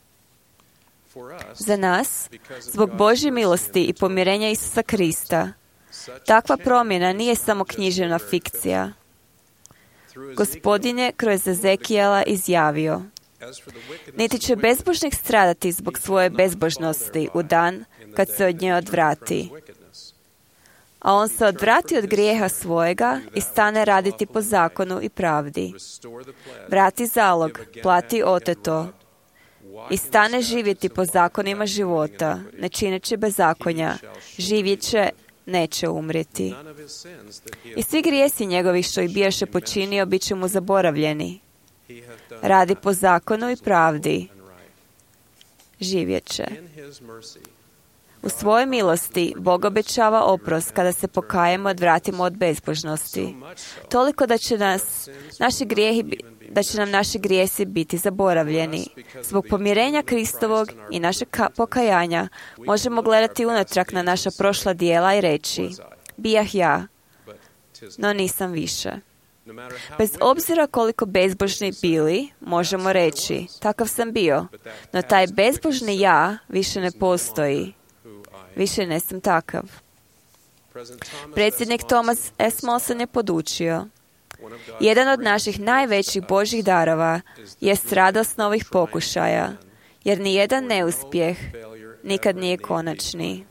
S13: Za nas, zbog Božje milosti i pomirenja Isusa Krista, takva promjena nije samo književna fikcija. Gospodin je kroz Ezekijela izjavio: niti će bezbožnik stradati zbog svoje bezbožnosti u dan kad se od nje odvrati. A on se odvrati od grijeha svojega i stane raditi po zakonu i pravdi. Vrati zalog, plati oteto i stane živjeti po zakonima života, ne čineći bezakonja, živjet će, neće umrijeti. I svi grijesi njegovi što ih bijaše počinio bit će mu zaboravljeni. Radi po zakonu i pravdi, živjet će. U svojoj milosti Bog obećava oprost kada se pokajemo i odvratimo od bezbožnosti. Toliko da će nas naši grijehi, da će nam naši grijesi biti zaboravljeni. Zbog pomirenja Kristovog i našeg pokajanja možemo gledati unatrag na naša prošla djela i reći: bijah ja, no nisam više. Bez obzira koliko bezbožni bili, možemo reći: takav sam bio, no taj bezbožni ja više ne postoji. Više ne sam takav. Predsjednik Thomas S. Monson je podučio: jedan od naših najvećih Božjih darova jest radost novih pokušaja, jer nijedan neuspjeh nikad nije konačni.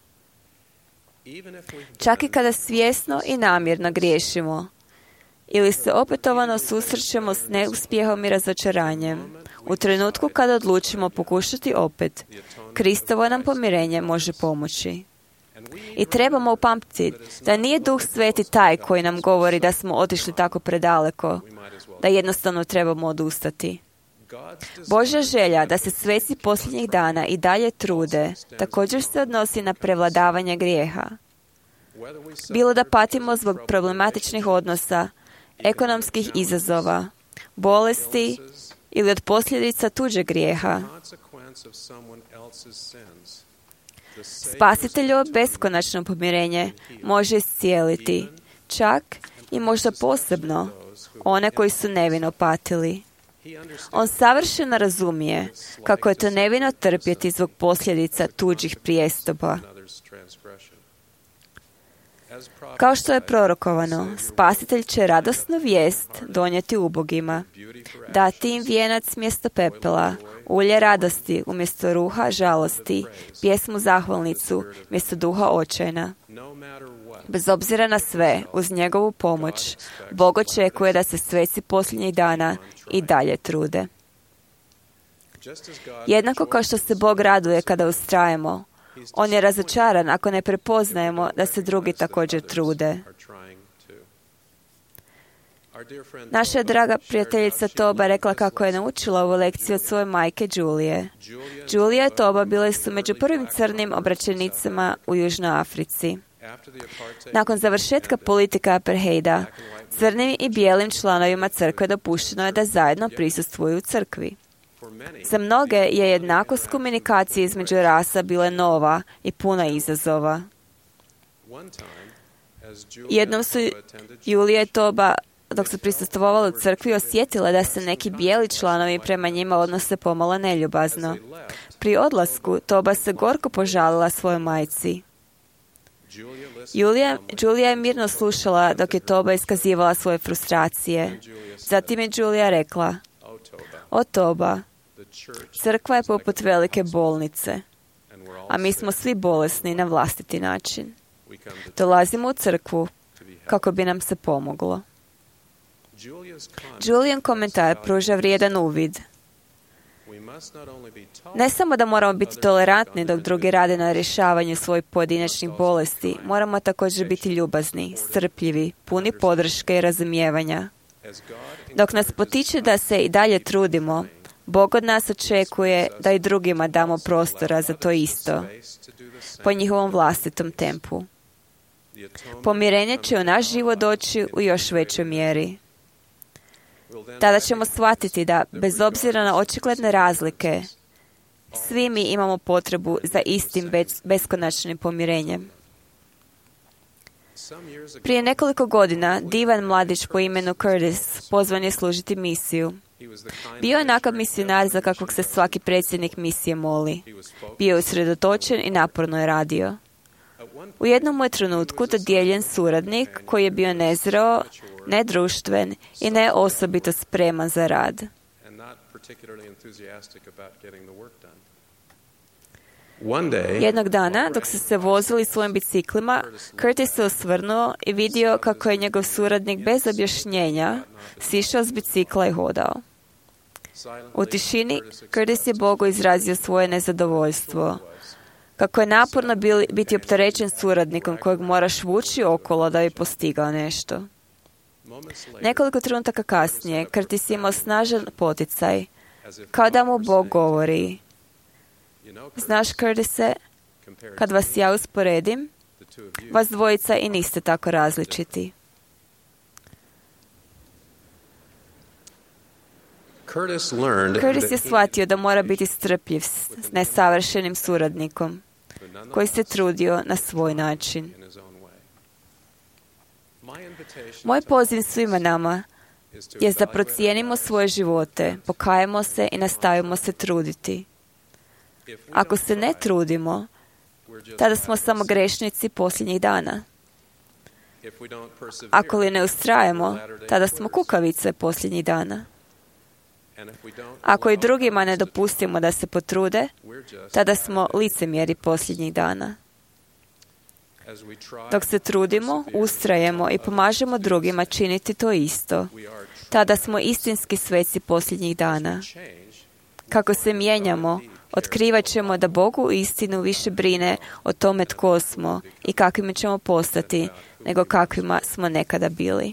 S13: Čak i kada svjesno i namjerno griješimo ili se opetovano susrećemo s neuspjehom i razočaranjem, u trenutku kada odlučimo pokušati opet, Kristovo nam pomirenje može pomoći. I trebamo upamtiti da nije Duh Sveti taj koji nam govori da smo otišli tako predaleko, da jednostavno trebamo odustati. Božja želja da se sveci posljednjih dana i dalje trude također se odnosi na prevladavanje grijeha. Bilo da patimo zbog problematičnih odnosa, ekonomskih izazova, bolesti ili od posljedica tuđeg grijeha. Spasiteljovo beskonačno pomirenje može iscijeliti, čak i možda posebno, one koji su nevino patili. On savršeno razumije kako je to nevino trpjeti zbog posljedica tuđih prijestupa. Kao što je prorokovano, Spasitelj će radosnu vijest donijeti ubogima, dati im vijenac mjesto pepela, ulje radosti umjesto ruha žalosti, pjesmu zahvalnicu mjesto duha očajna. Bez obzira na sve, uz njegovu pomoć, Bog očekuje da se sveci posljednjih dana i dalje trude. Jednako kao što se Bog raduje kada ustrajemo, on je razočaran ako ne prepoznajemo da se drugi također trude. Naša draga prijateljica Toba rekla kako je naučila ovu lekciju od svoje majke Julije. Julija i Toba bile su među prvim crnim obraćenicama u Južnoj Africi. Nakon završetka politika apartheida, crnim i bijelim članovima crkve dopušteno je da zajedno prisustvuju u crkvi. Za mnoge je jednakost komunikacije između rasa bila nova i puna izazova. Jednom su Julija i Toba, dok su prisustvovali u crkvi, osjetile da se neki bijeli članovi prema njima odnose pomalo neljubazno. Pri odlasku Toba se gorko požalila svojoj majci. Julija, Julija je mirno slušala dok je Toba iskazivala svoje frustracije. Zatim je Julija rekla: o Toba, crkva je poput velike bolnice, a mi smo svi bolesni na vlastiti način. Dolazimo u crkvu kako bi nam se pomoglo. Julijan komentar pruža vrijedan uvid. Ne samo da moramo biti tolerantni dok drugi rade na rješavanju svojih pojedinačnih bolesti, moramo također biti ljubazni, strpljivi, puni podrške i razumijevanja. Dok nas potiče da se i dalje trudimo, Bog od nas očekuje da i drugima damo prostora za to isto, po njihovom vlastitom tempu. Pomirenje će u naš život doći u još većoj mjeri. Tada ćemo shvatiti da, bez obzira na očigledne razlike, svi mi imamo potrebu za istim beskonačnim pomirenjem. Prije nekoliko godina divan mladić po imenu Curtis pozvan je služiti misiju. Bio je onakav misionar za kakvog se svaki predsjednik misije moli. Bio je usredotočen i naporno je radio. U jednom mu je trenutku dodijeljen suradnik koji je bio nezreo, nedruštven i ne osobito spreman za rad. Jednog dana, dok su se vozili svojim biciklima, Curtis se osvrnuo i vidio kako je njegov suradnik bez objašnjenja sišao s bicikla i hodao. U tišini, Curtis je Bogu izrazio svoje nezadovoljstvo. Kako je naporno biti opterećen suradnikom kojeg moraš vući okolo da bi postigao nešto. Nekoliko trenutaka kasnije, Curtis je imao snažan poticaj, kao da mu Bog govori: znaš, Curtise, kad vas ja usporedim, vas dvojica i niste tako različiti. Curtis je shvatio da mora biti strpljiv s nesavršenim suradnikom, koji se trudio na svoj način. Moj poziv svima nama je da procijenimo svoje živote, pokajemo se i nastavimo se truditi. Ako se ne trudimo, tada smo samo grešnici posljednjih dana. Ako li ne ustrajemo, tada smo kukavice posljednjih dana. Ako i drugima ne dopustimo da se potrude, tada smo licemjeri posljednjih dana. Dok se trudimo, ustrajemo i pomažemo drugima činiti to isto, tada smo istinski sveci posljednjih dana. Kako se mijenjamo, otkrivat ćemo da Bogu istinu više brine o tome tko smo i kakvima ćemo postati, nego kakvima smo nekada bili.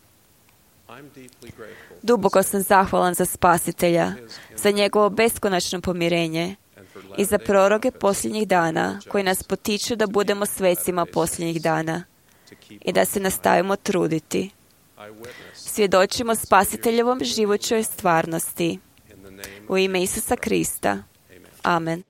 S13: Duboko sam zahvalan za Spasitelja, za njegovo beskonačno pomirenje i za proroke posljednjih dana koji nas potiču da budemo svecima posljednjih dana i da se nastavimo truditi. Svjedočimo Spasiteljevom živoćoj stvarnosti. U ime Isusa Krista. Amen.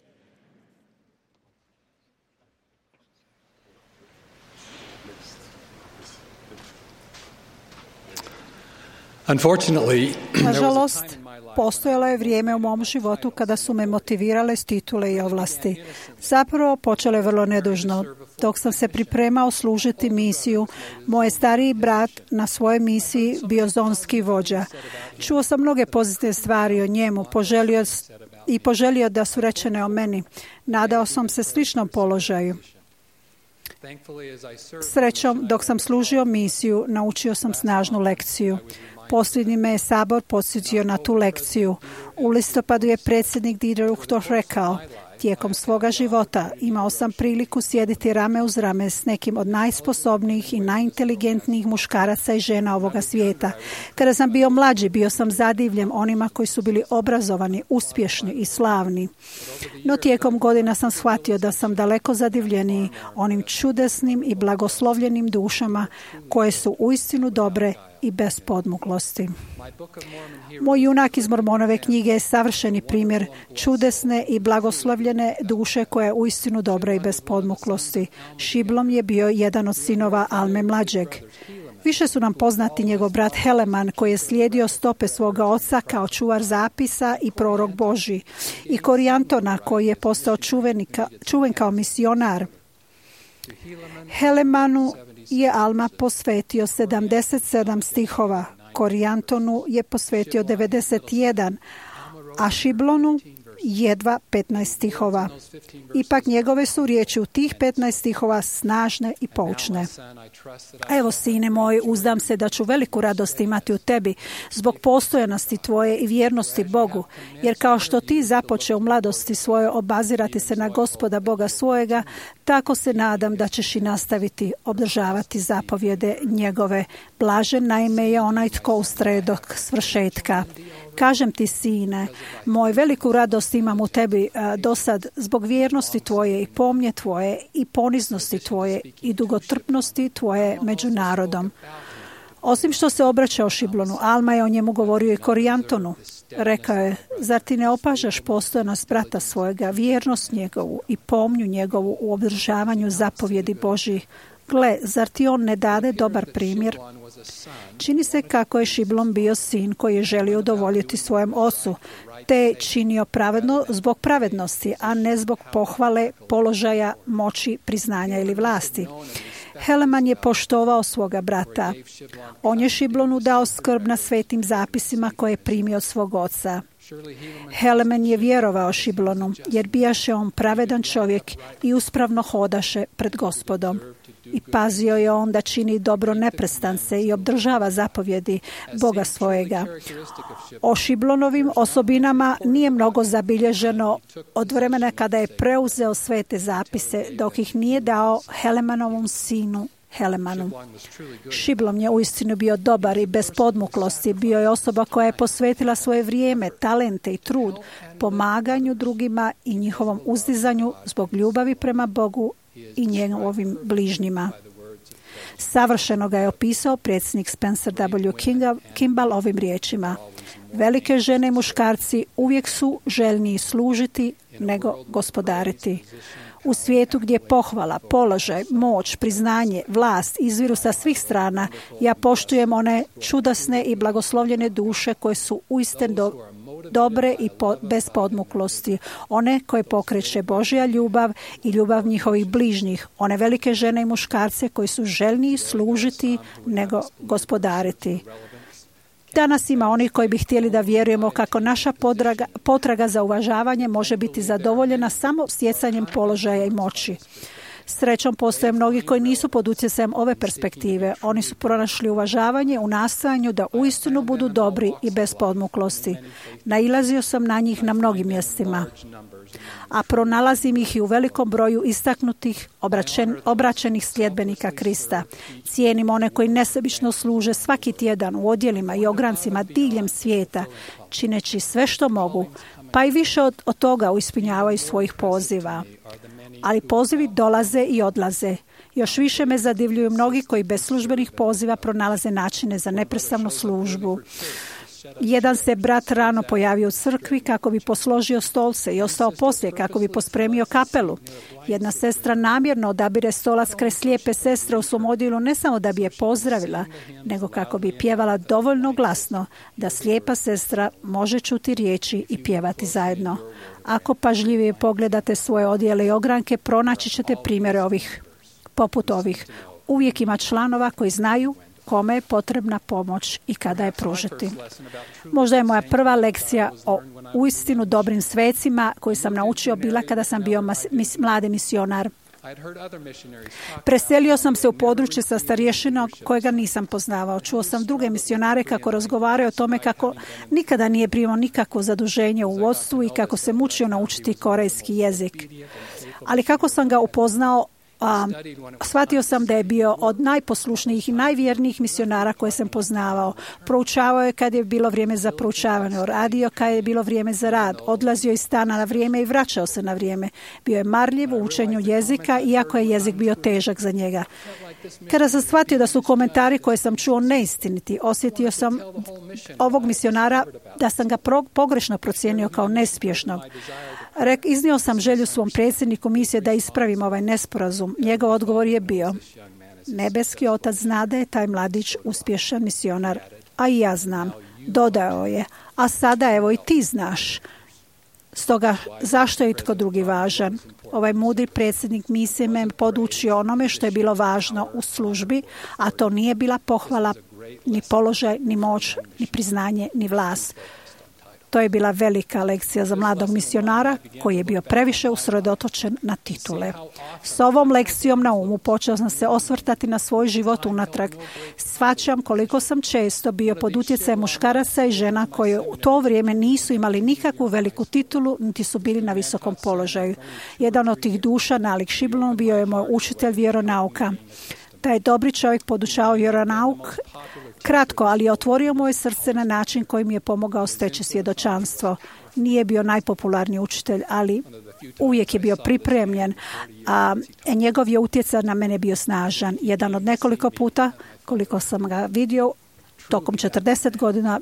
S5: Nažalost, postojalo je vrijeme u mom životu kada su me motivirale titule i ovlasti. Zapravo počelo je vrlo nedužno. Dok sam se pripremao služiti misiju, moj stariji brat na svojoj misiji bio zonski vođa. Čuo sam mnoge pozitivne stvari o njemu poželio i poželio da su rečene o meni. Nadao sam se sličnom položaju. Srećom, dok sam služio misiju, naučio sam snažnu lekciju. Posljednji me je sabor podsjetio na tu lekciju. U listopadu je predsjednik Dieter Uchtdorf rekao: tijekom svoga života imao sam priliku sjediti rame uz rame s nekim od najsposobnijih i najinteligentnijih muškaraca i žena ovoga svijeta. Kada sam bio mlađi, bio sam zadivljen onima koji su bili obrazovani, uspješni i slavni. No tijekom godina sam shvatio da sam daleko zadivljeniji onim čudesnim i blagoslovljenim dušama koje su uistinu dobre i bez podmuklosti. Moj junak iz Mormonove knjige je savršeni primjer čudesne i blagoslovljene duše koja je uistinu dobra i bez podmuklosti. Šiblom je bio jedan od sinova Alme mlađeg. Više su nam poznati njegov brat Heleman, koji je slijedio stope svoga oca kao čuvar zapisa i prorok Božji, i Kori Antona, koji je postao čuveni ka, čuven kao misionar. Helemanu je Alma posvetio sedamdeset sedam stihova, Kori Antonu je posvetio devedeset jedan, a Šiblonu jedva petnaest stihova. Ipak njegove su riječi u tih petnaest stihova snažne i poučne. Evo, sine moj, uzdam se da ću veliku radost imati u tebi zbog postojanosti tvoje i vjernosti Bogu, jer kao što ti započeo u mladosti svoje obazirati se na Gospoda Boga svojega, tako se nadam da ćeš i nastaviti obdržavati zapovjede njegove. Blažen naime je onaj tko ustraje do svršetka. Kažem ti, sine, moj, veliku radost imam u tebi a, do sad zbog vjernosti tvoje i pomnje tvoje i poniznosti tvoje i dugotrpnosti tvoje među narodom. Osim što se obraćao Šiblonu, Alma je o njemu govorio i Kori Antonu. Rekao je: zar ti ne opažaš postojanost brata svojega, vjernost njegovu i pomnju njegovu u obdržavanju zapovjedi Božjih? Gle, zar ti on ne dade dobar primjer? Čini se kako je Šiblon bio sin koji je želio udovoljiti svojem ocu, te je činio pravedno zbog pravednosti, a ne zbog pohvale, položaja, moći, priznanja ili vlasti. Heleman je poštovao svoga brata. On je Šiblonu dao skrb na svetim zapisima koje je primio od svog oca. Heleman je vjerovao Šiblonu, jer bijaše on pravedan čovjek i uspravno hodaše pred Gospodom. I pazio je on da čini dobro neprestance i obdržava zapovjedi Boga svojega. O Šiblonovim osobinama nije mnogo zabilježeno od vremena kada je preuzeo svete zapise, dok ih nije dao Helemanovom sinu Helemanu. Šiblon je uistinu bio dobar i bez podmuklosti. Bio je osoba koja je posvetila svoje vrijeme, talente i trud pomaganju drugima i njihovom uzdizanju zbog ljubavi prema Bogu i njegovim bližnjima. Savršeno ga je opisao predsjednik Spencer W. Kimball ovim riječima: velike žene i muškarci uvijek su željniji služiti nego gospodariti. U svijetu gdje pohvala, položaj, moć, priznanje, vlast izviru sa svih strana, ja poštujem one čudesne i blagoslovljene duše koje su uistinu do, dobre i po, bez podmuklosti, one koje pokreće Božja ljubav i ljubav njihovih bližnjih, one velike žene i muškarce koji su željniji služiti nego gospodariti. Danas ima onih koji bi htjeli da vjerujemo kako naša potraga, potraga za uvažavanje može biti zadovoljena samo stjecanjem položaja i moći. Srećom, postoje mnogi koji nisu pod utjecajem ove perspektive. Oni su pronašli uvažavanje u nastojanju da uistinu budu dobri i bez podmuklosti. Nailazio sam na njih na mnogim mjestima, a pronalazim ih i u velikom broju istaknutih obraćen, obraćenih sljedbenika Krista. Cijenim one koji nesebično služe svaki tjedan u odjelima i ograncima diljem svijeta, čineći sve što mogu, pa i više od, od toga u ispunjavanju svojih poziva. Ali pozivi dolaze i odlaze. Još više me zadivljuju mnogi koji bez službenih poziva pronalaze načine za neprestanu službu. Jedan se brat rano pojavio u crkvi kako bi posložio stolce i ostao poslije kako bi pospremio kapelu. Jedna sestra namjerno odabire stolac kraj slijepe sestre u svom odjelu ne samo da bi je pozdravila, nego kako bi pjevala dovoljno glasno da slijepa sestra može čuti riječi i pjevati zajedno. Ako pažljivije pogledate svoje odjele i ogranke, pronaći ćete primjere ovih, poput ovih. Uvijek ima članova koji znaju kome je potrebna pomoć i kada je pružiti. Možda je moja prva lekcija o uistinu dobrim svecima koju sam naučio bila kada sam bio mas, mis, mladi misionar. Preselio sam se u područje sa starješinom kojega nisam poznavao. Čuo sam druge misionare kako razgovaraju o tome kako nikada nije primao nikakvo zaduženje u vodstvu i kako se mučio naučiti korejski jezik. Ali kako sam ga upoznao, Um, shvatio sam da je bio od najposlušnijih i najvjernijih misionara koje sam poznavao. Proučavao je kad je bilo vrijeme za proučavanje, radio kad je bilo vrijeme za rad, odlazio iz stana na vrijeme i vraćao se na vrijeme. Bio je marljiv u učenju jezika, iako je jezik bio težak za njega. Kada sam shvatio da su komentari koje sam čuo neistiniti, osjetio sam ovog misionara da sam ga pro, pogrešno procijenio kao nespješnog. Rek, iznio sam želju svom predsjedniku misije da ispravim ovaj nesporazum. Njegov odgovor je bio: nebeski otac zna da je taj mladić uspješan misionar, a i ja znam. Dodao je: a sada evo i ti znaš. Stoga zašto je itko drugi važan? Ovaj mudri predsjednik misije me podučio onome što je bilo važno u službi, a to nije bila pohvala, ni položaj, ni moć, ni priznanje, ni vlast. To je bila velika lekcija za mladog misionara koji je bio previše usredotočen na titule. S ovom lekcijom na umu počeo sam se osvrtati na svoj život unatrag. Shvaćam koliko sam često bio pod utjecajem muškaraca i žena koje u to vrijeme nisu imali nikakvu veliku titulu, niti su bili na visokom položaju. Jedan od tih duša, nalik Šiblon, bio je moj učitelj vjeronauka. Taj dobri čovjek podučavao vjeronauk kratko, ali je otvorio moje srce na način koji mi je pomogao steći svjedočanstvo. Nije bio najpopularniji učitelj, ali uvijek je bio pripremljen, a njegov je utjecaj na mene bio snažan. Jedan od nekoliko puta, koliko sam ga vidio, tokom četrdeset godina,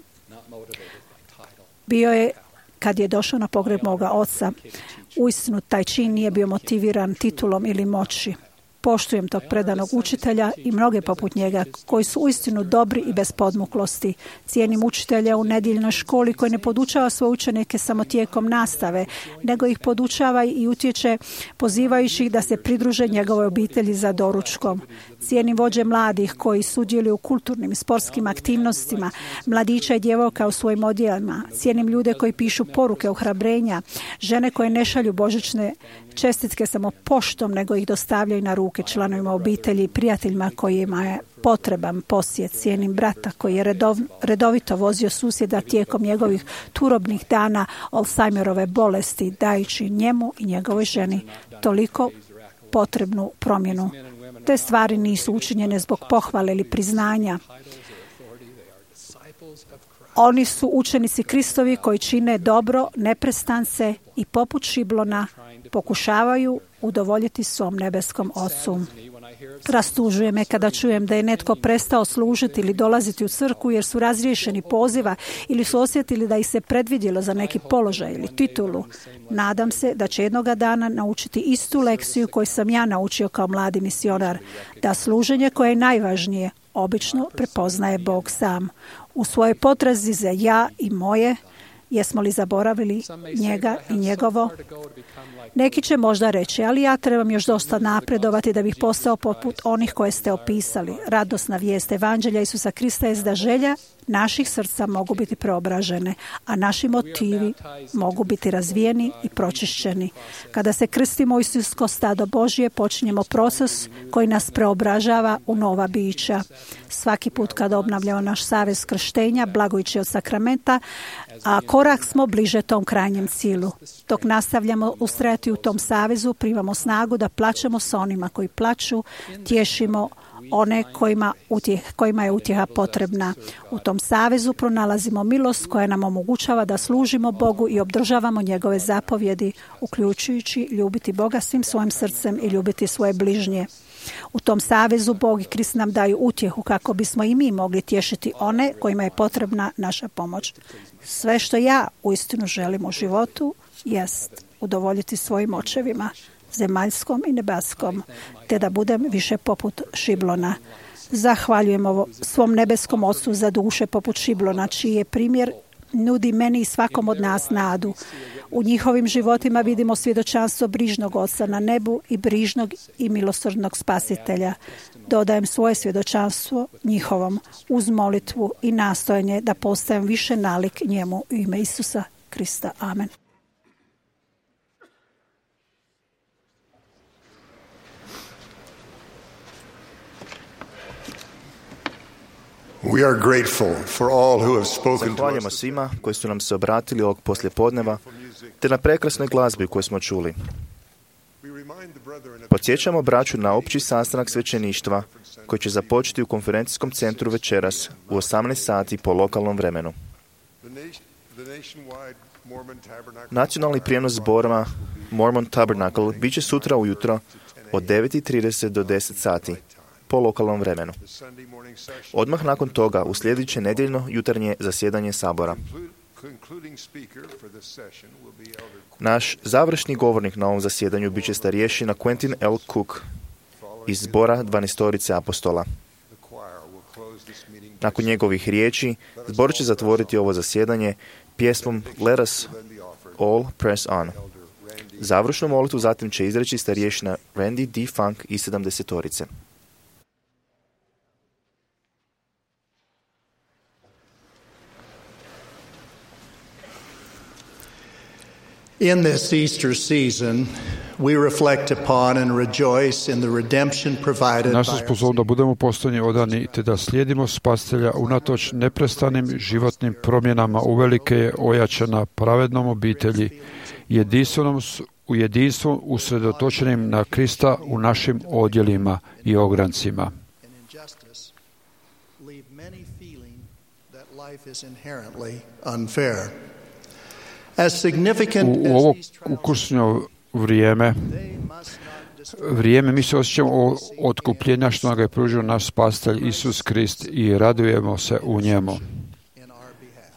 S5: bio je kad je došao na pogreb moga oca. Uistinu, taj čin nije bio motiviran titulom ili moći. Poštujem tog predanog učitelja i mnoge poput njega koji su uistinu dobri i bez podmuklosti. Cijenim učitelja u nedjeljnoj školi koji ne podučava svoje učenike samo tijekom nastave, nego ih podučava i utječe pozivajući ih da se pridruže njegovoj obitelji za doručkom. Cijenim vođe mladih koji sudjeluju u kulturnim i sportskim aktivnostima, mladića i djevojka u svojim odjelima. Cijenim ljude koji pišu poruke ohrabrenja, žene koje ne šalju božićne čestitke samo poštom, nego ih dostavljaju na ruke članovima obitelji i prijateljima kojima je potreban posjet. Cijenim brata koji je redov, redovito vozio susjeda tijekom njegovih turobnih dana Alzheimerove bolesti, dajući njemu i njegovoj ženi toliko potrebnu promjenu. Te stvari nisu učinjene zbog pohvale ili priznanja. Oni su učenici Kristovi koji čine dobro, neprestance i poput Šiblona pokušavaju udovoljiti svom nebeskom Ocu. Rastužuje me kada čujem da je netko prestao služiti ili dolaziti u crkvu jer su razriješeni poziva ili su osjetili da ih se predvidjelo za neki položaj ili titulu. Nadam se da će jednoga dana naučiti istu lekciju koju sam ja naučio kao mladi misionar, da služenje koje je najvažnije obično prepoznaje Bog sam. U svojoj potrazi za ja i moje Jesmo li zaboravili njega i njegovo? Neki će možda reći, ali ja trebam još dosta napredovati da bih postao poput onih koje ste opisali. Radosna vijest Evanđelja Isusa Krista je da želja naših srca mogu biti preobražene, a naši motivi mogu biti razvijeni i pročišćeni. Kada se krstimo u Isusko stado Božje, počinjemo proces koji nas preobražava u nova bića. Svaki put kada obnavljamo naš savez krštenja, blagojući od sakramenta, a korak smo bliže tom krajnjem cilju. Dok nastavljamo ustrajati u tom savezu, primamo snagu da plačemo s onima koji plaču, tješimo one kojima, utjeh, kojima je utjeha potrebna. U tom savezu pronalazimo milost koja nam omogućava da služimo Bogu i obdržavamo njegove zapovjedi, uključujući ljubiti Boga svim svojim srcem i ljubiti svoje bližnje. U tom savezu Bog i Krist nam daju utjehu kako bismo i mi mogli tješiti one kojima je potrebna naša pomoć. Sve što ja uistinu želim u životu jest udovoljiti svojim očevima, zemaljskom i nebeskom, te da budem više poput Šiblona. Zahvaljujem ovo svom nebeskom Otcu za duše poput Šiblona, čiji je primjer nudi meni i svakom od nas nadu. U njihovim životima vidimo svjedočanstvo brižnog Oca na nebu i brižnog i milosrdnog Spasitelja. Dodajem svoje svjedočanstvo njihovom uz molitvu i nastojanje da postajem više nalik njemu u ime Isusa Krista. Amen.
S2: We are grateful for all who have spoken to
S3: Zahvaljujemo
S2: us.
S3: svima koji su nam se obratili ovog poslijepodneva, te na prekrasnoj glazbi koju smo čuli. Podsjećamo braću na opći sastanak svećeništva koji će započeti u konferencijskom centru večeras u osamnaest sati po lokalnom vremenu. Nacionalni prijenos zbora Mormon Tabernacle bit će sutra ujutro od devet i trideset do deset sati po lokalnom vremenu. Odmah nakon toga uslijedit će nedjeljno jutarnje zasjedanje Sabora. Naš završni govornik na ovom zasjedanju bit će starješina Quentin L. Cook iz zbora dvanaestorice apostola. Nakon njegovih riječi, zbor će zatvoriti ovo zasjedanje pjesmom Let us all press on. Završnu molitvu zatim će izreći starješina Randy D. Funk iz sedamdesetorice.
S14: In this Easter season, we reflect upon and rejoice in the redemption provided
S7: Nas
S14: by
S7: pozov da budemo postojni odani te da slijedimo Spasitelja unatoč neprestanim životnim promjenama uvelike je ojačana pravednom obitelji, jedinstvenom u jedinstvu usredotočenim na Krista u našim odjelima i ograncima.
S14: and injustice leave many feeling that life is inherently unfair. As significant
S7: U
S14: as
S7: ovo
S14: these trials
S7: ukusno vrijeme, vrijeme mi se osjećamo o otkupljenja što nam ga je pružio naš Spasitelj Isus Krist i radujemo se u njemu.
S14: in our behalf.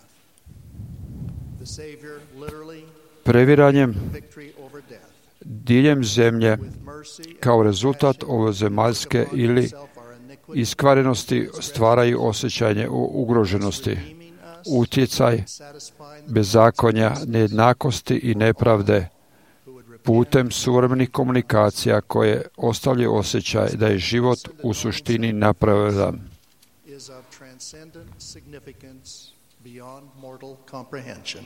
S14: The Savior literally
S7: Previranjem
S14: victory over death
S7: diljem zemlje
S14: with mercy
S7: kao rezultat ovozemaljske ili iskvarenosti stvaraju osjećanje o ugroženosti, utjecaj bezakonja, nejednakosti i nepravde putem suvremenih komunikacija koje ostavljaju osjećaj da je život u suštini nepravedan.
S14: is of transcendent significance beyond mortal comprehension.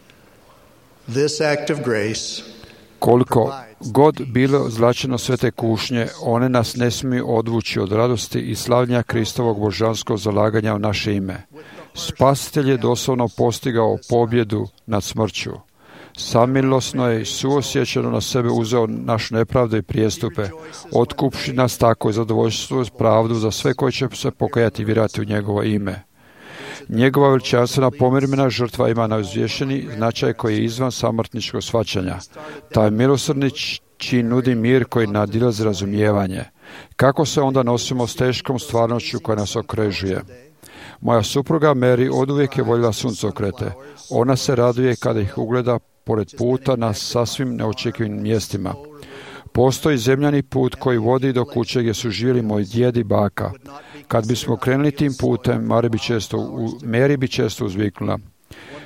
S14: This act of grace
S7: Koliko god bilo zlačeno sve te kušnje, one nas ne smiju odvući od radosti i slavljenja Kristovog božanskog zalaganja u naše ime. Spasitelj je doslovno postigao pobjedu nad smrću. Samilosno je i suosjećano na sebe uzeo našu nepravdu i prijestupe, otkupši nas tako i zadovoljstvo i pravdu za sve koji će se pokajati i vjerovati u njegovo ime. Njegova veličanstvena pomirmena žrtva ima neizvješeni značaj koji je izvan samrtničkog shvaćanja. Taj milosrdni čin nudi mir koji nadilazi razumijevanje. Kako se onda nosimo s teškom stvarnošću koja nas okrežuje? Moja supruga Mary oduvijek je voljela suncokrete. Ona se raduje kada ih ugleda pored puta na sasvim neočekivanim mjestima. Postoji zemljani put koji vodi do kuće gdje su živjeli moji djed i baka. Kad bismo krenuli tim putem, Mary bi često, Mary bi često uzviknula: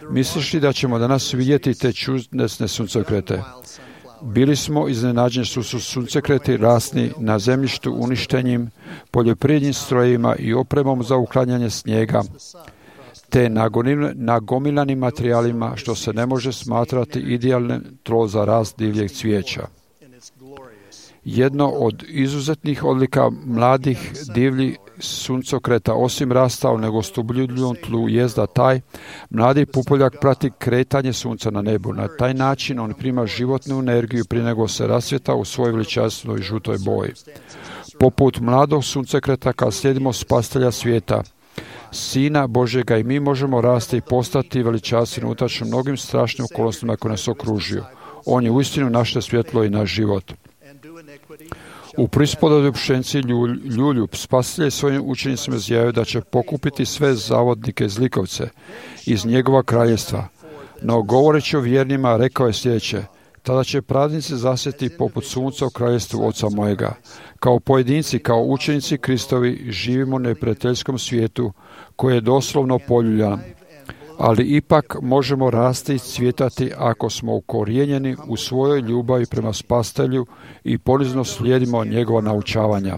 S7: misliš li da ćemo danas vidjeti te čudesne suncokrete? Bili smo iznenađeni što su suncokreti rasni na zemljištu uništenjem, poljoprivrednim strojevima i opremom za uklanjanje snijega, te nagomilanim materijalima što se ne može smatrati idealnim tlo za rast divljeg cvijeća. Jedno od izuzetnih odlika mladih divljih suncokreta, osim rasta u negostoljubnom tlu, jest da taj mladi pupoljak prati kretanje sunca na nebu. Na taj način on prima životnu energiju prije nego se rasvjeta u svojoj veličanstvenoj žutoj boji. Poput mladog suncokreta, kad slijedimo spastelja svijeta, Sina Božjega, i mi možemo rasti i postati veličanstveni unatoč mnogim strašnim okolnostima koje nas okružuju. On je uistinu naše svjetlo i naš život. U prispodobi pšenici ljulju, spasitelj svojim učenicima izjavio da će pokupiti sve zavodnike zlikovce iz njegova kraljestva. No, govoreći o vjernima, rekao je sljedeće: tada će pravnici zasjeti poput sunca u kraljestvu Oca mojega. Kao pojedinci, kao učenici Kristovi, živimo u neprijateljskom svijetu koji je doslovno poljuljan. Ali ipak možemo rasti i cvjetati ako smo ukorijenjeni u svojoj ljubavi prema spastelju i ponizno slijedimo njegova naučavanja.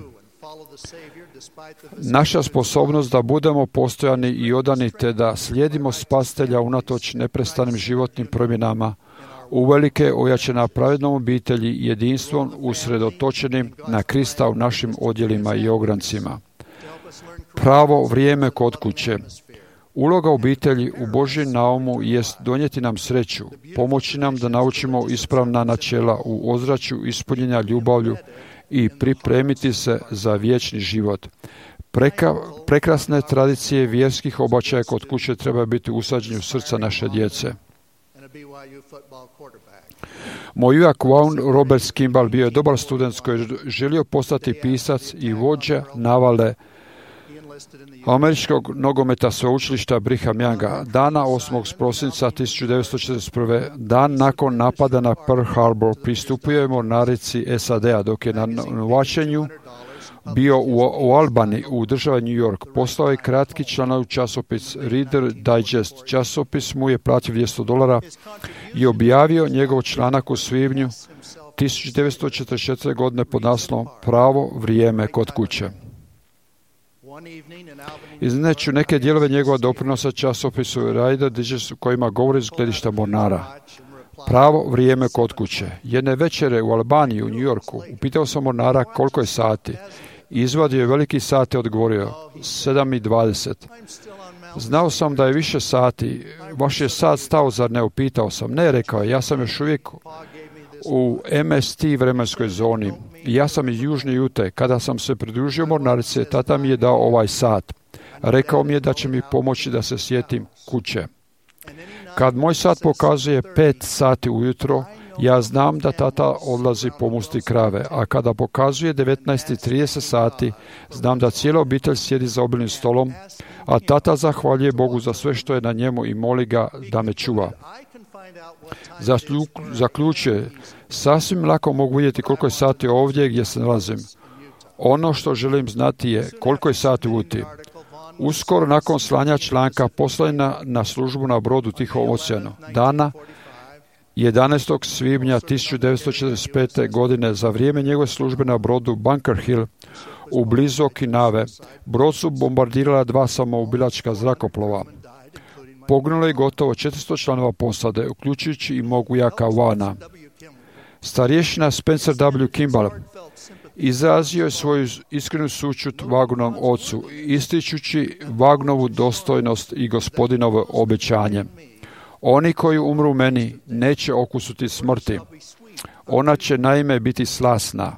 S7: Naša sposobnost da budemo postojani i odani te da slijedimo spastelja unatoč neprestanim životnim promjenama uvelike ojačana pravednom obitelji i jedinstvom usredotočenim na Krista u našim odjelima i ograncima. Pravo vrijeme kod kuće. Uloga obitelji u Božjem naumu jest donijeti nam sreću, pomoći nam da naučimo ispravna načela u ozračju ispunjenja ljubavlju i pripremiti se za vječni život. Preka, prekrasne tradicije vjerskih običaja kod kuće treba biti usađeni u srca naše djece. Moj ujak Vaughn Roberts Kimball bio je dobar student koji je želio postati pisac i vođa navale američkog nogometa sveučilišta Brigham Younga. Dana osmog prosinca tisuću devetsto četrdeset prve. dan nakon napada na Pearl Harbor, pristupio je mornarici S A D-a dok je na novačenju bio u, u Albani u državi New York. Poslao je kratki članak u časopis Reader Digest. Časopis mu je platio dvjesto dolara i objavio njegov članak u svibnju tisuću devetsto četrdeset četvrte. godine pod naslovom Pravo vrijeme kod kuće. Izneću neke dijelove njegova doprinosa časopisu Reader Digest u kojima govori iz gledišta mornara. Pravo vrijeme kod kuće. Jedne večere u Albaniji, u New Yorku, upitao sam mornara koliko je sati. Izvadio je veliki sat i odgovorio sedam i dvadeset. Znao sam da je više sati. Vaš je sat stao, zar ne? Upitao sam. Ne, rekao je, ja sam još uvijek u M S T vremenskoj zoni. Ja sam iz Južne Jute. Kada sam se pridružio mornarice, tata mi je dao ovaj sat. Rekao mi je da će mi pomoći da se sjetim kuće. Kad moj sat pokazuje pet sati ujutro, ja znam da tata odlazi pomusti krave, a kada pokazuje devetnaest i trideset sati, znam da cijela obitelj sjedi za obilnim stolom, a tata zahvaljuje Bogu za sve što je na njemu i moli ga da me čuva. Zaključuje, sasvim lako mogu vidjeti koliko je sati ovdje gdje se nalazim. Ono što želim znati je koliko je sati uti. Uskoro nakon slanja članka poslana na službu na brodu Tihom oceanu, dana jedanaestog svibnja tisuću devetsto četrdeset pete. godine, za vrijeme njegove službe na brodu Bunker Hill u blizu Okinave, brod su bombardirala dva samoubilačka zrakoplova. Poginulo je gotovo četiristo članova posade, uključujući i mog ujaka Vaughna. Starješina Spencer W. Kimball izrazio je svoju iskrenu sućut Vaugnovom ocu, ističući Vaugnovu dostojnost i gospodinovo obećanje. Oni koji umru u meni neće okusiti smrti. Ona će naime biti slasna.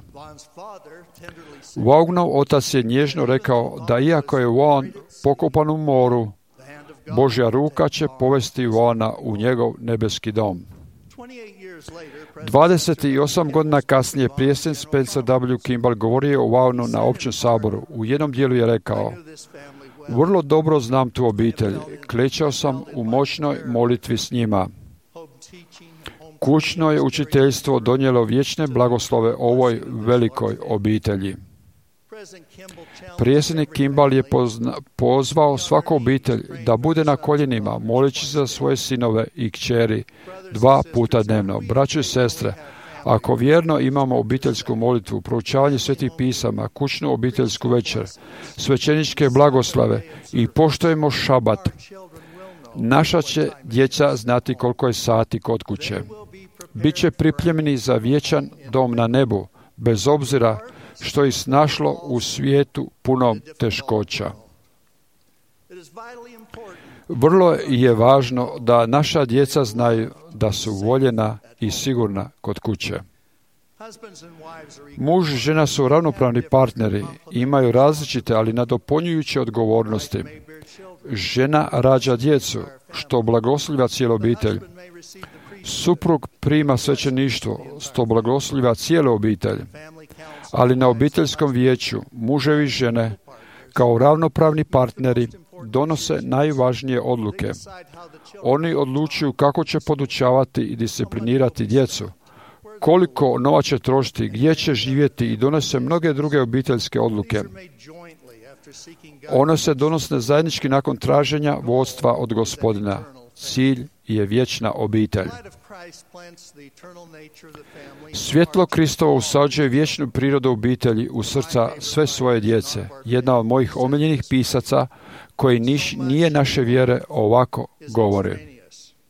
S7: Vaugnov otac je nježno rekao da iako je Vaughn pokopan u moru, Božja ruka će povesti Vaughna u njegov nebeski dom. dvadeset osam godina kasnije predsjednik Spencer W. Kimball govorio o Vaugnu na općem saboru. U jednom dijelu je rekao: vrlo dobro znam tu obitelj. Klečao sam u moćnoj molitvi s njima. Kućno je učiteljstvo donijelo vječne blagoslove ovoj velikoj obitelji. Predsjednik Kimball je pozna, pozvao svaku obitelj da bude na koljenima, moleći za svoje sinove i kćeri dva puta dnevno. Braćo i sestre, ako vjerno imamo obiteljsku molitvu, proučavanje svetih pisama, kućnu obiteljsku večer, svećeničke blagoslave i poštujemo šabat, naša će djeca znati koliko je sati kod kuće. Biće pripremljeni za vječan dom na nebu, bez obzira što ih snašlo u svijetu punom teškoća. Vrlo je važno da naša djeca znaju da su voljena i sigurna kod kuće. Muž i žena su ravnopravni partneri, imaju različite, ali nadopunjujuće odgovornosti. Žena rađa djecu, što blagoslovlja cijelu obitelj. Suprug prima svećeništvo, što blagoslovlja cijelu obitelj. Ali na obiteljskom vijeću muževi i žene, kao ravnopravni partneri, donose najvažnije odluke. Oni odlučuju kako će podučavati i disciplinirati djecu, koliko nova će trošiti, gdje će živjeti i donose mnoge druge obiteljske odluke. One se donose zajednički nakon traženja vodstva od Gospodina. Cilj je vječna obitelj. Svjetlo Kristovo usađuje vječnu prirodu obitelji u srca sve svoje djece. Jedna od mojih omiljenih pisaca, koji niš, nije naše vjere, ovako govori.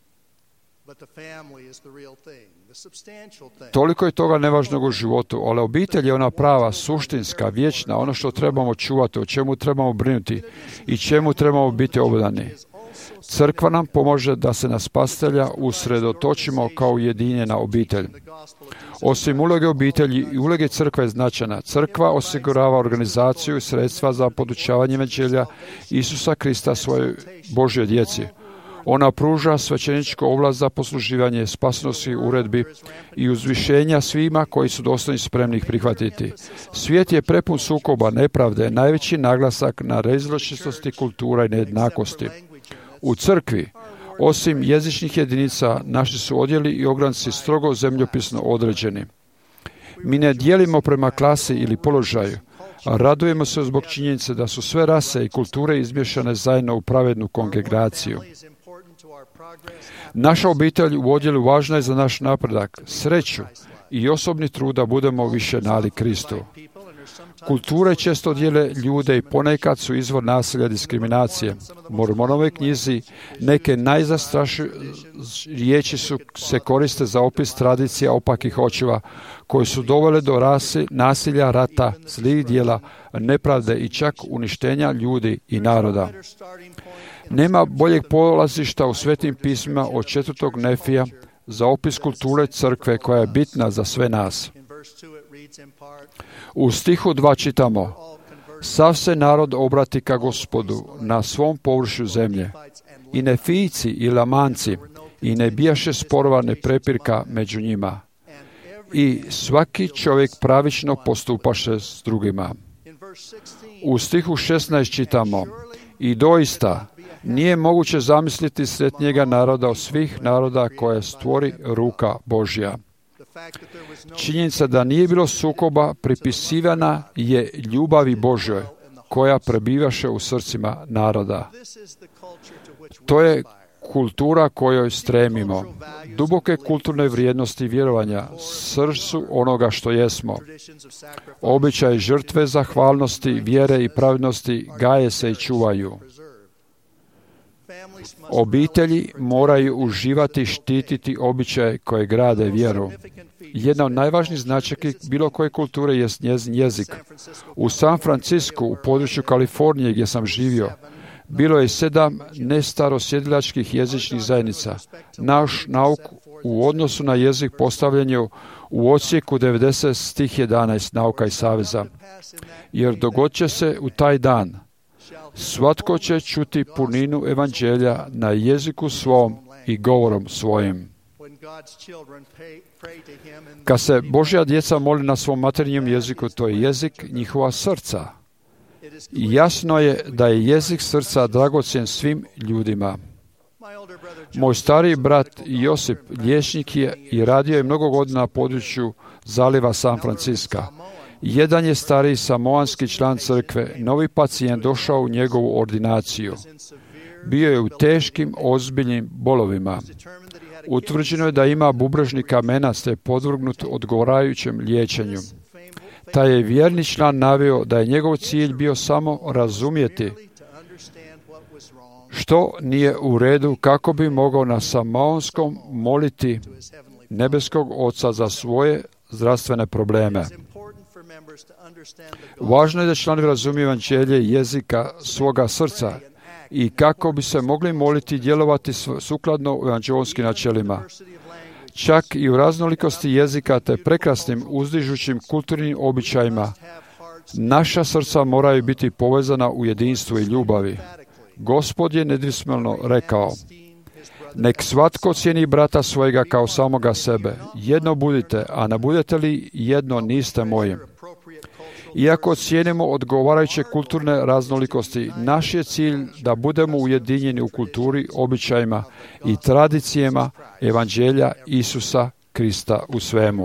S7: Toliko je toga nevažnog u životu, ali obitelj je ona prava, suštinska, vječna, ono što trebamo čuvati, o čemu trebamo brinuti i čemu trebamo biti obdani. Crkva nam pomože da se na spasitelja usredotočimo kao ujedinjena obitelj. Osim uloge obitelji i uloge crkve je značajna. Crkva osigurava organizaciju i sredstva za podučavanje evanđelja Isusa Krista svojoj Božjoj djeci. Ona pruža svećeničku ovlast za posluživanje spasonosnih uredbi i uzvišenja svima koji su dostojni spremni ih prihvatiti. Svijet je prepun sukoba, nepravde, najveći naglasak na različitosti kultura i nejednakosti. U crkvi, osim jezičnih jedinica, naši su odjeli i ogranci strogo zemljopisno određeni. Mi ne dijelimo prema klasi ili položaju, a radujemo se zbog činjenice da su sve rase i kulture izmješane zajedno u pravednu kongregaciju. Naša obitelj u odjelu važna je za naš napredak, sreću i osobni trud da budemo više nalik Kristu. Kulture često dijele ljude i ponekad su izvor nasilja i diskriminacije. U Mormonovoj knjizi neke najzastrašujuće riječi su, se koriste za opis tradicija opakih očeva koji su dovele do rasi, nasilja, rata, zlih dijela, nepravde i čak uništenja ljudi i naroda. Nema boljeg polazišta u svetim pismima od četvrtog Nefija za opis kulture crkve koja je bitna za sve nas. U stihu dva čitamo: sav se narod obrati ka Gospodu na svom površju zemlje. I Nefijci i Lamanci, i ne bijaše sporova ne prepirka među njima. I svaki čovjek pravično postupaše s drugima. U stihu šesnaest čitamo: i doista nije moguće zamisliti sretnijega naroda od svih naroda koje stvori ruka Božja. Činjenica da nije bilo sukoba pripisivana je ljubavi Božjoj koja prebivaše u srcima naroda. To je kultura kojoj stremimo. Duboke kulturne vrijednosti vjerovanja srž su onoga što jesmo. Običaj žrtve, zahvalnosti, vjere i pravednosti gaje se i čuvaju. Obitelji moraju uživati i štititi običaje koje grade vjeru. Jedna od najvažnijih značajki bilo koje kulture je njezin jezik. U San Francisku, u području Kalifornije gdje sam živio, bilo je sedam nestarosjedilačkih jezičnih zajednica. Naš nauk u odnosu na jezik postavljen je u odsjeku devedeset stih jedanaest Nauka i saveza. Jer dogod će se u taj dan, svatko će čuti puninu evanđelja na jeziku svom i govorom svojim. Kad se Božja djeca moli na svom materinjem jeziku, to je jezik njihova srca. I jasno je da je jezik srca dragocjen svim ljudima. Moj stariji brat Josip liječnik je i radio je mnogo godina na području zaliva San Francisca. Jedan je stariji samoanski član crkve, novi pacijent došao u njegovu ordinaciju. Bio je u teškim, ozbiljnim bolovima. Utvrđeno je da ima bubrežni kamenac te je podvrgnut odgovarajućem liječenju. Taj je vjerni član naveo da je njegov cilj bio samo razumjeti što nije u redu kako bi mogao na samaonskom moliti nebeskog Oca za svoje zdravstvene probleme. Važno je da članovi razumiju evanđelje jezika svoga srca i kako bi se mogli moliti i djelovati sukladno evanđeonskim načelima. Čak i u raznolikosti jezika te prekrasnim uzdižućim kulturnim običajima, naša srca moraju biti povezana u jedinstvu i ljubavi. Gospod je nedvosmisleno rekao: nek svatko cijeni brata svojega kao samoga sebe. Jedno budite, a ne budete li jedno, niste moji. Iako cijenimo odgovarajuće kulturne raznolikosti, naš je cilj da budemo ujedinjeni u kulturi, običajima i tradicijama evanđelja Isusa Krista u svemu.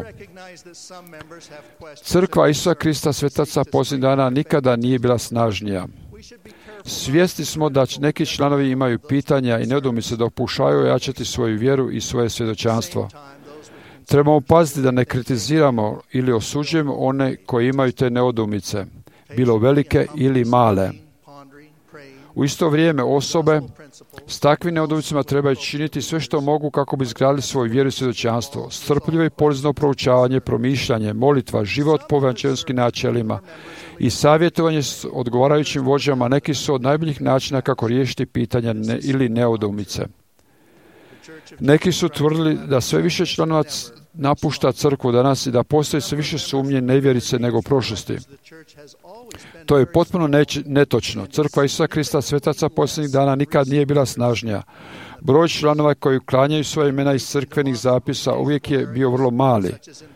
S7: Crkva Isusa Krista svetaca posljednjih dana nikada nije bila snažnija. Svjesni smo da neki članovi imaju pitanja i nedoumice dok pokušavaju ojačati svoju vjeru i svoje svjedočanstvo. Trebamo paziti da ne kritiziramo ili osuđujemo one koji imaju te nedoumice, bilo velike ili male. U isto vrijeme osobe s takvim nedoumicama trebaju činiti sve što mogu kako bi izgradili svoju vjeru i svjedočanstvo. Strpljivo i polizno proučavanje, promišljanje, molitva, život po evanđeonskim načelima i savjetovanje s odgovarajućim vođama neki su od najboljih načina kako riješiti pitanja ne, ili nedoumice. Neki su tvrdili da sve više članova napušta crkvu danas i da postoji sve više sumnje, nevjerice nego u prošlosti. To je potpuno neč- netočno. Crkva Isusa Krista svetaca posljednjih dana nikad nije bila snažnija. Broj članova koji uklanjaju svoje imena iz crkvenih zapisa uvijek je bio vrlo mali,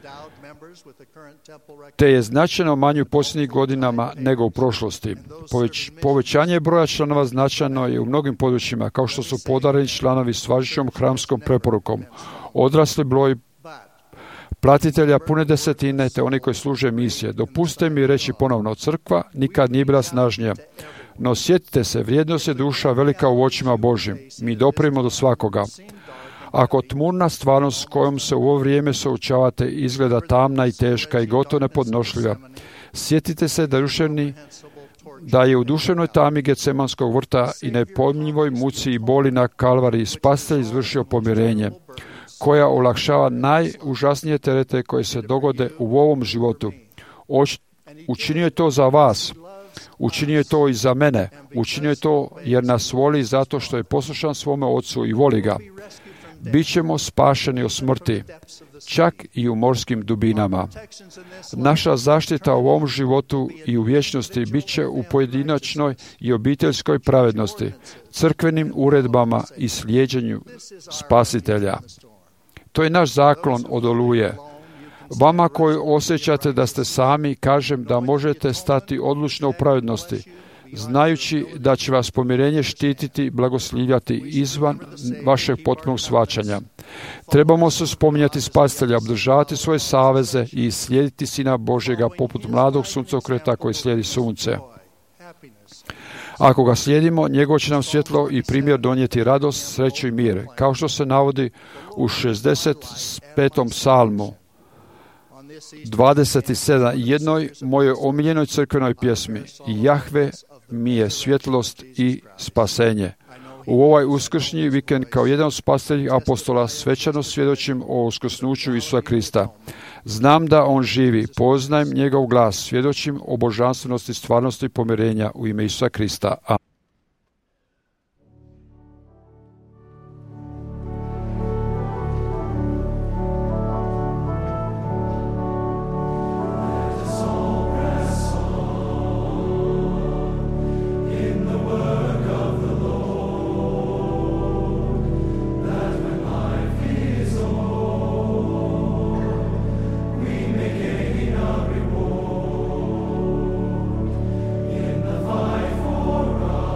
S7: te je značajno manji u posljednjih godinama nego u prošlosti. Poveć, povećanje broja članova značajno je u mnogim područjima, kao što su podareni članovi s važećom hramskom preporukom, odrasli broj platitelja pune desetine, te oni koji služe misije. Dopustite mi reći ponovno, crkva nikad nije bila snažnija. No sjetite se, vrijednost je duša velika u očima Božjim. Mi doprimo do svakoga. Ako tmurna stvarnost s kojom se u ovo vrijeme suočavate izgleda tamna i teška i gotovo nepodnošljiva, sjetite se da, duševni, da je u duševnoj tami Getsemanskog vrta i nepojmljivoj muci i boli na Kalvariji Spasitelj izvršio pomirenje, koja olakšava najužasnije terete koje se dogode u ovom životu. Oč, učinio je to za vas, učinio je to i za mene, učinio je to jer nas voli zato što je poslušan svome Ocu i voli ga. Bićemo spašeni od smrti, čak i u morskim dubinama. Naša zaštita u ovom životu i u vječnosti bit će u pojedinačnoj i obiteljskoj pravednosti, crkvenim uredbama i slijeđenju Spasitelja. To je naš zaklon od oluje. Vama koji osjećate da ste sami, kažem da možete stati odlučno u pravednosti, znajući da će vas pomirenje štititi, blagoslivljati izvan vašeg potpunog shvaćanja. Trebamo se spominjati Spasitelja, obdržavati svoje saveze i slijediti Sina Božjega poput mladog suncokreta koji slijedi sunce. Ako ga slijedimo, njegovo će nam svjetlo i primjer donijeti radost, sreću i mir, kao što se navodi u šezdeset petom psalmu, dvadeset sedam, jednoj mojoj omiljenoj crkvenoj pjesmi: Jahve mi je svjetlost i spasenje. U ovaj uskršnji vikend kao jedan od spasiteljih apostola svečano svjedočim o uskrsnuću Isusa Krista. Znam da on živi, poznajem njegov glas, svjedočim o božanstvenosti, stvarnosti i pomirenja u ime Isusa Krista. Amen.
S15: For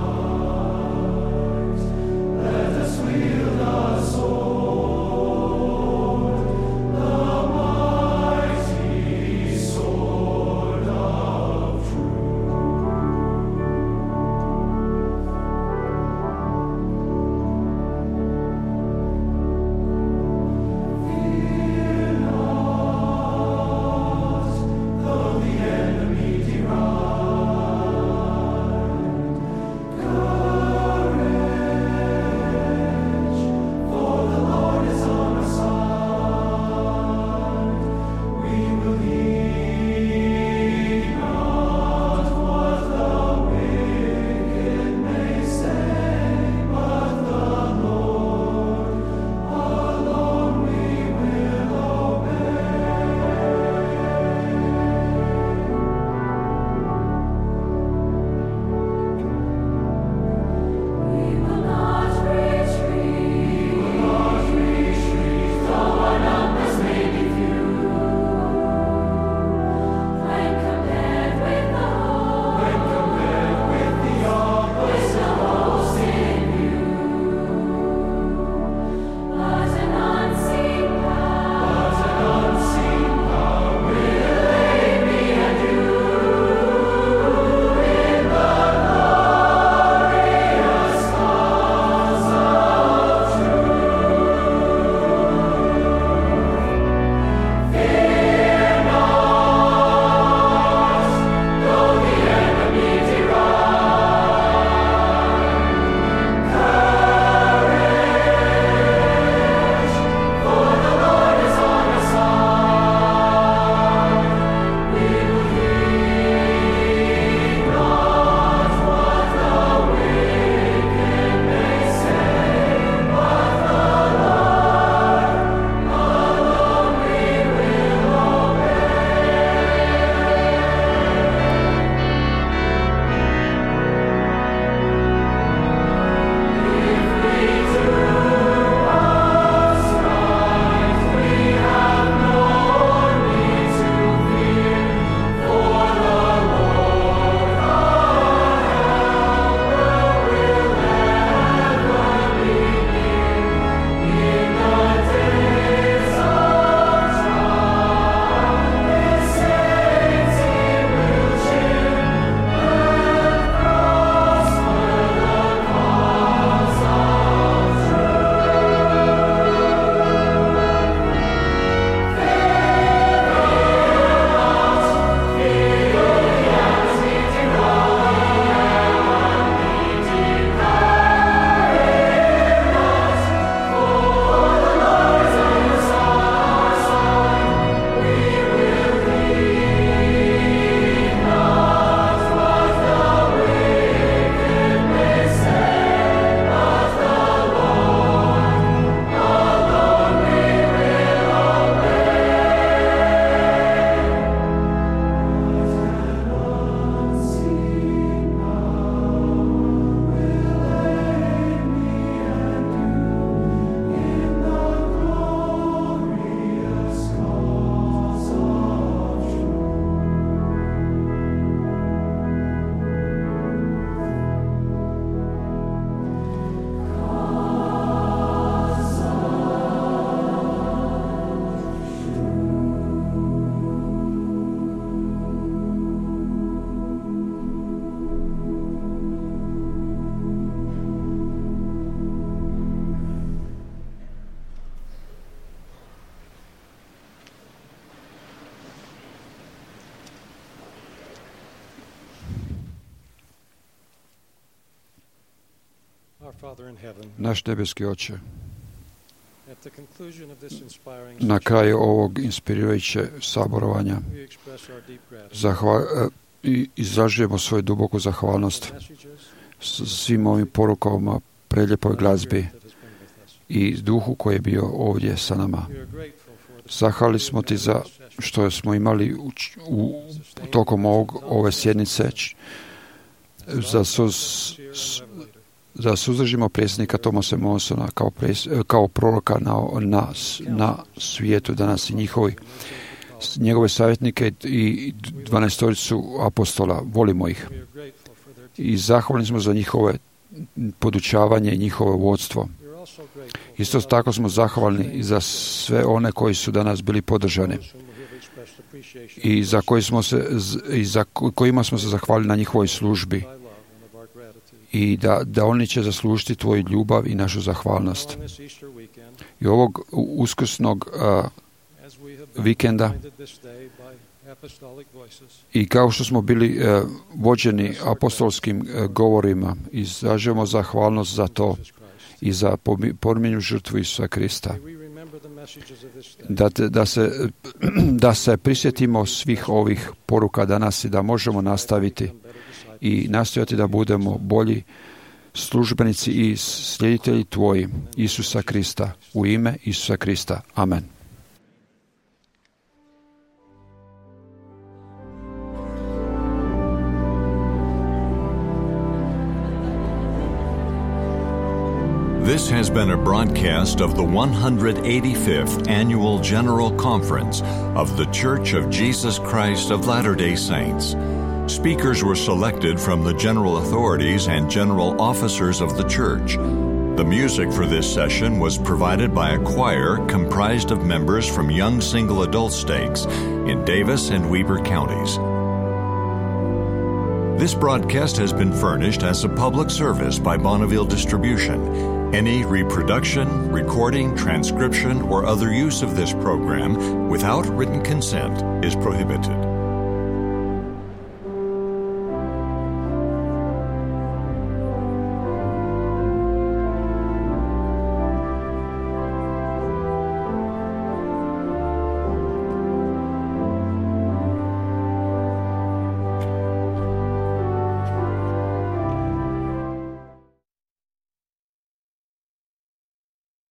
S7: Naš nebeski Oče, na kraju ovog inspirirajuće saborovanja zahval, izražujemo svoju duboku zahvalnost svim ovim porukama, preljepoj glazbi i duhu koji je bio ovdje sa nama. Zahvalili smo ti za što smo imali u, u, tokom ovog, ove sjednice za suz, da suzdržimo predsjednika Thomasa Monsona kao, pres, kao proroka na, na, na svijetu danas i njihovi, njegove savjetnike i dvanaestoricu apostola. Volimo ih. I zahvalni smo za njihove podučavanje i njihovo vodstvo. Isto tako smo zahvalni i za sve one koji su danas bili podržani i za, koji smo se, i za kojima smo se zahvalili na njihovoj službi. I da, da oni će zaslužiti tvoju ljubav i našu zahvalnost. I ovog uskrsnog uh, vikenda i kao što smo bili uh, vođeni apostolskim uh, govorima, izražujemo zahvalnost za to i za pominu žrtvu Isusa Krista. Da, te, da, se, da se prisjetimo svih ovih poruka danas i da možemo nastaviti i nastojati da budemo bolji službenici i slijeditelji tvoji, Isusa Krista, u ime Isusa Krista. Amen.
S1: This has been a broadcast of the one hundred eighty-fifth Annual General Conference of The Church of Jesus Christ of Latter-day Saints. Speakers were selected from the general authorities and general officers of the church. The music for this session was provided by a choir comprised of members from young single adult stakes in Davis and Weber counties. This broadcast has been furnished as a public service by Bonneville Distribution. Any reproduction, recording, transcription, or other use of this program without written consent is prohibited.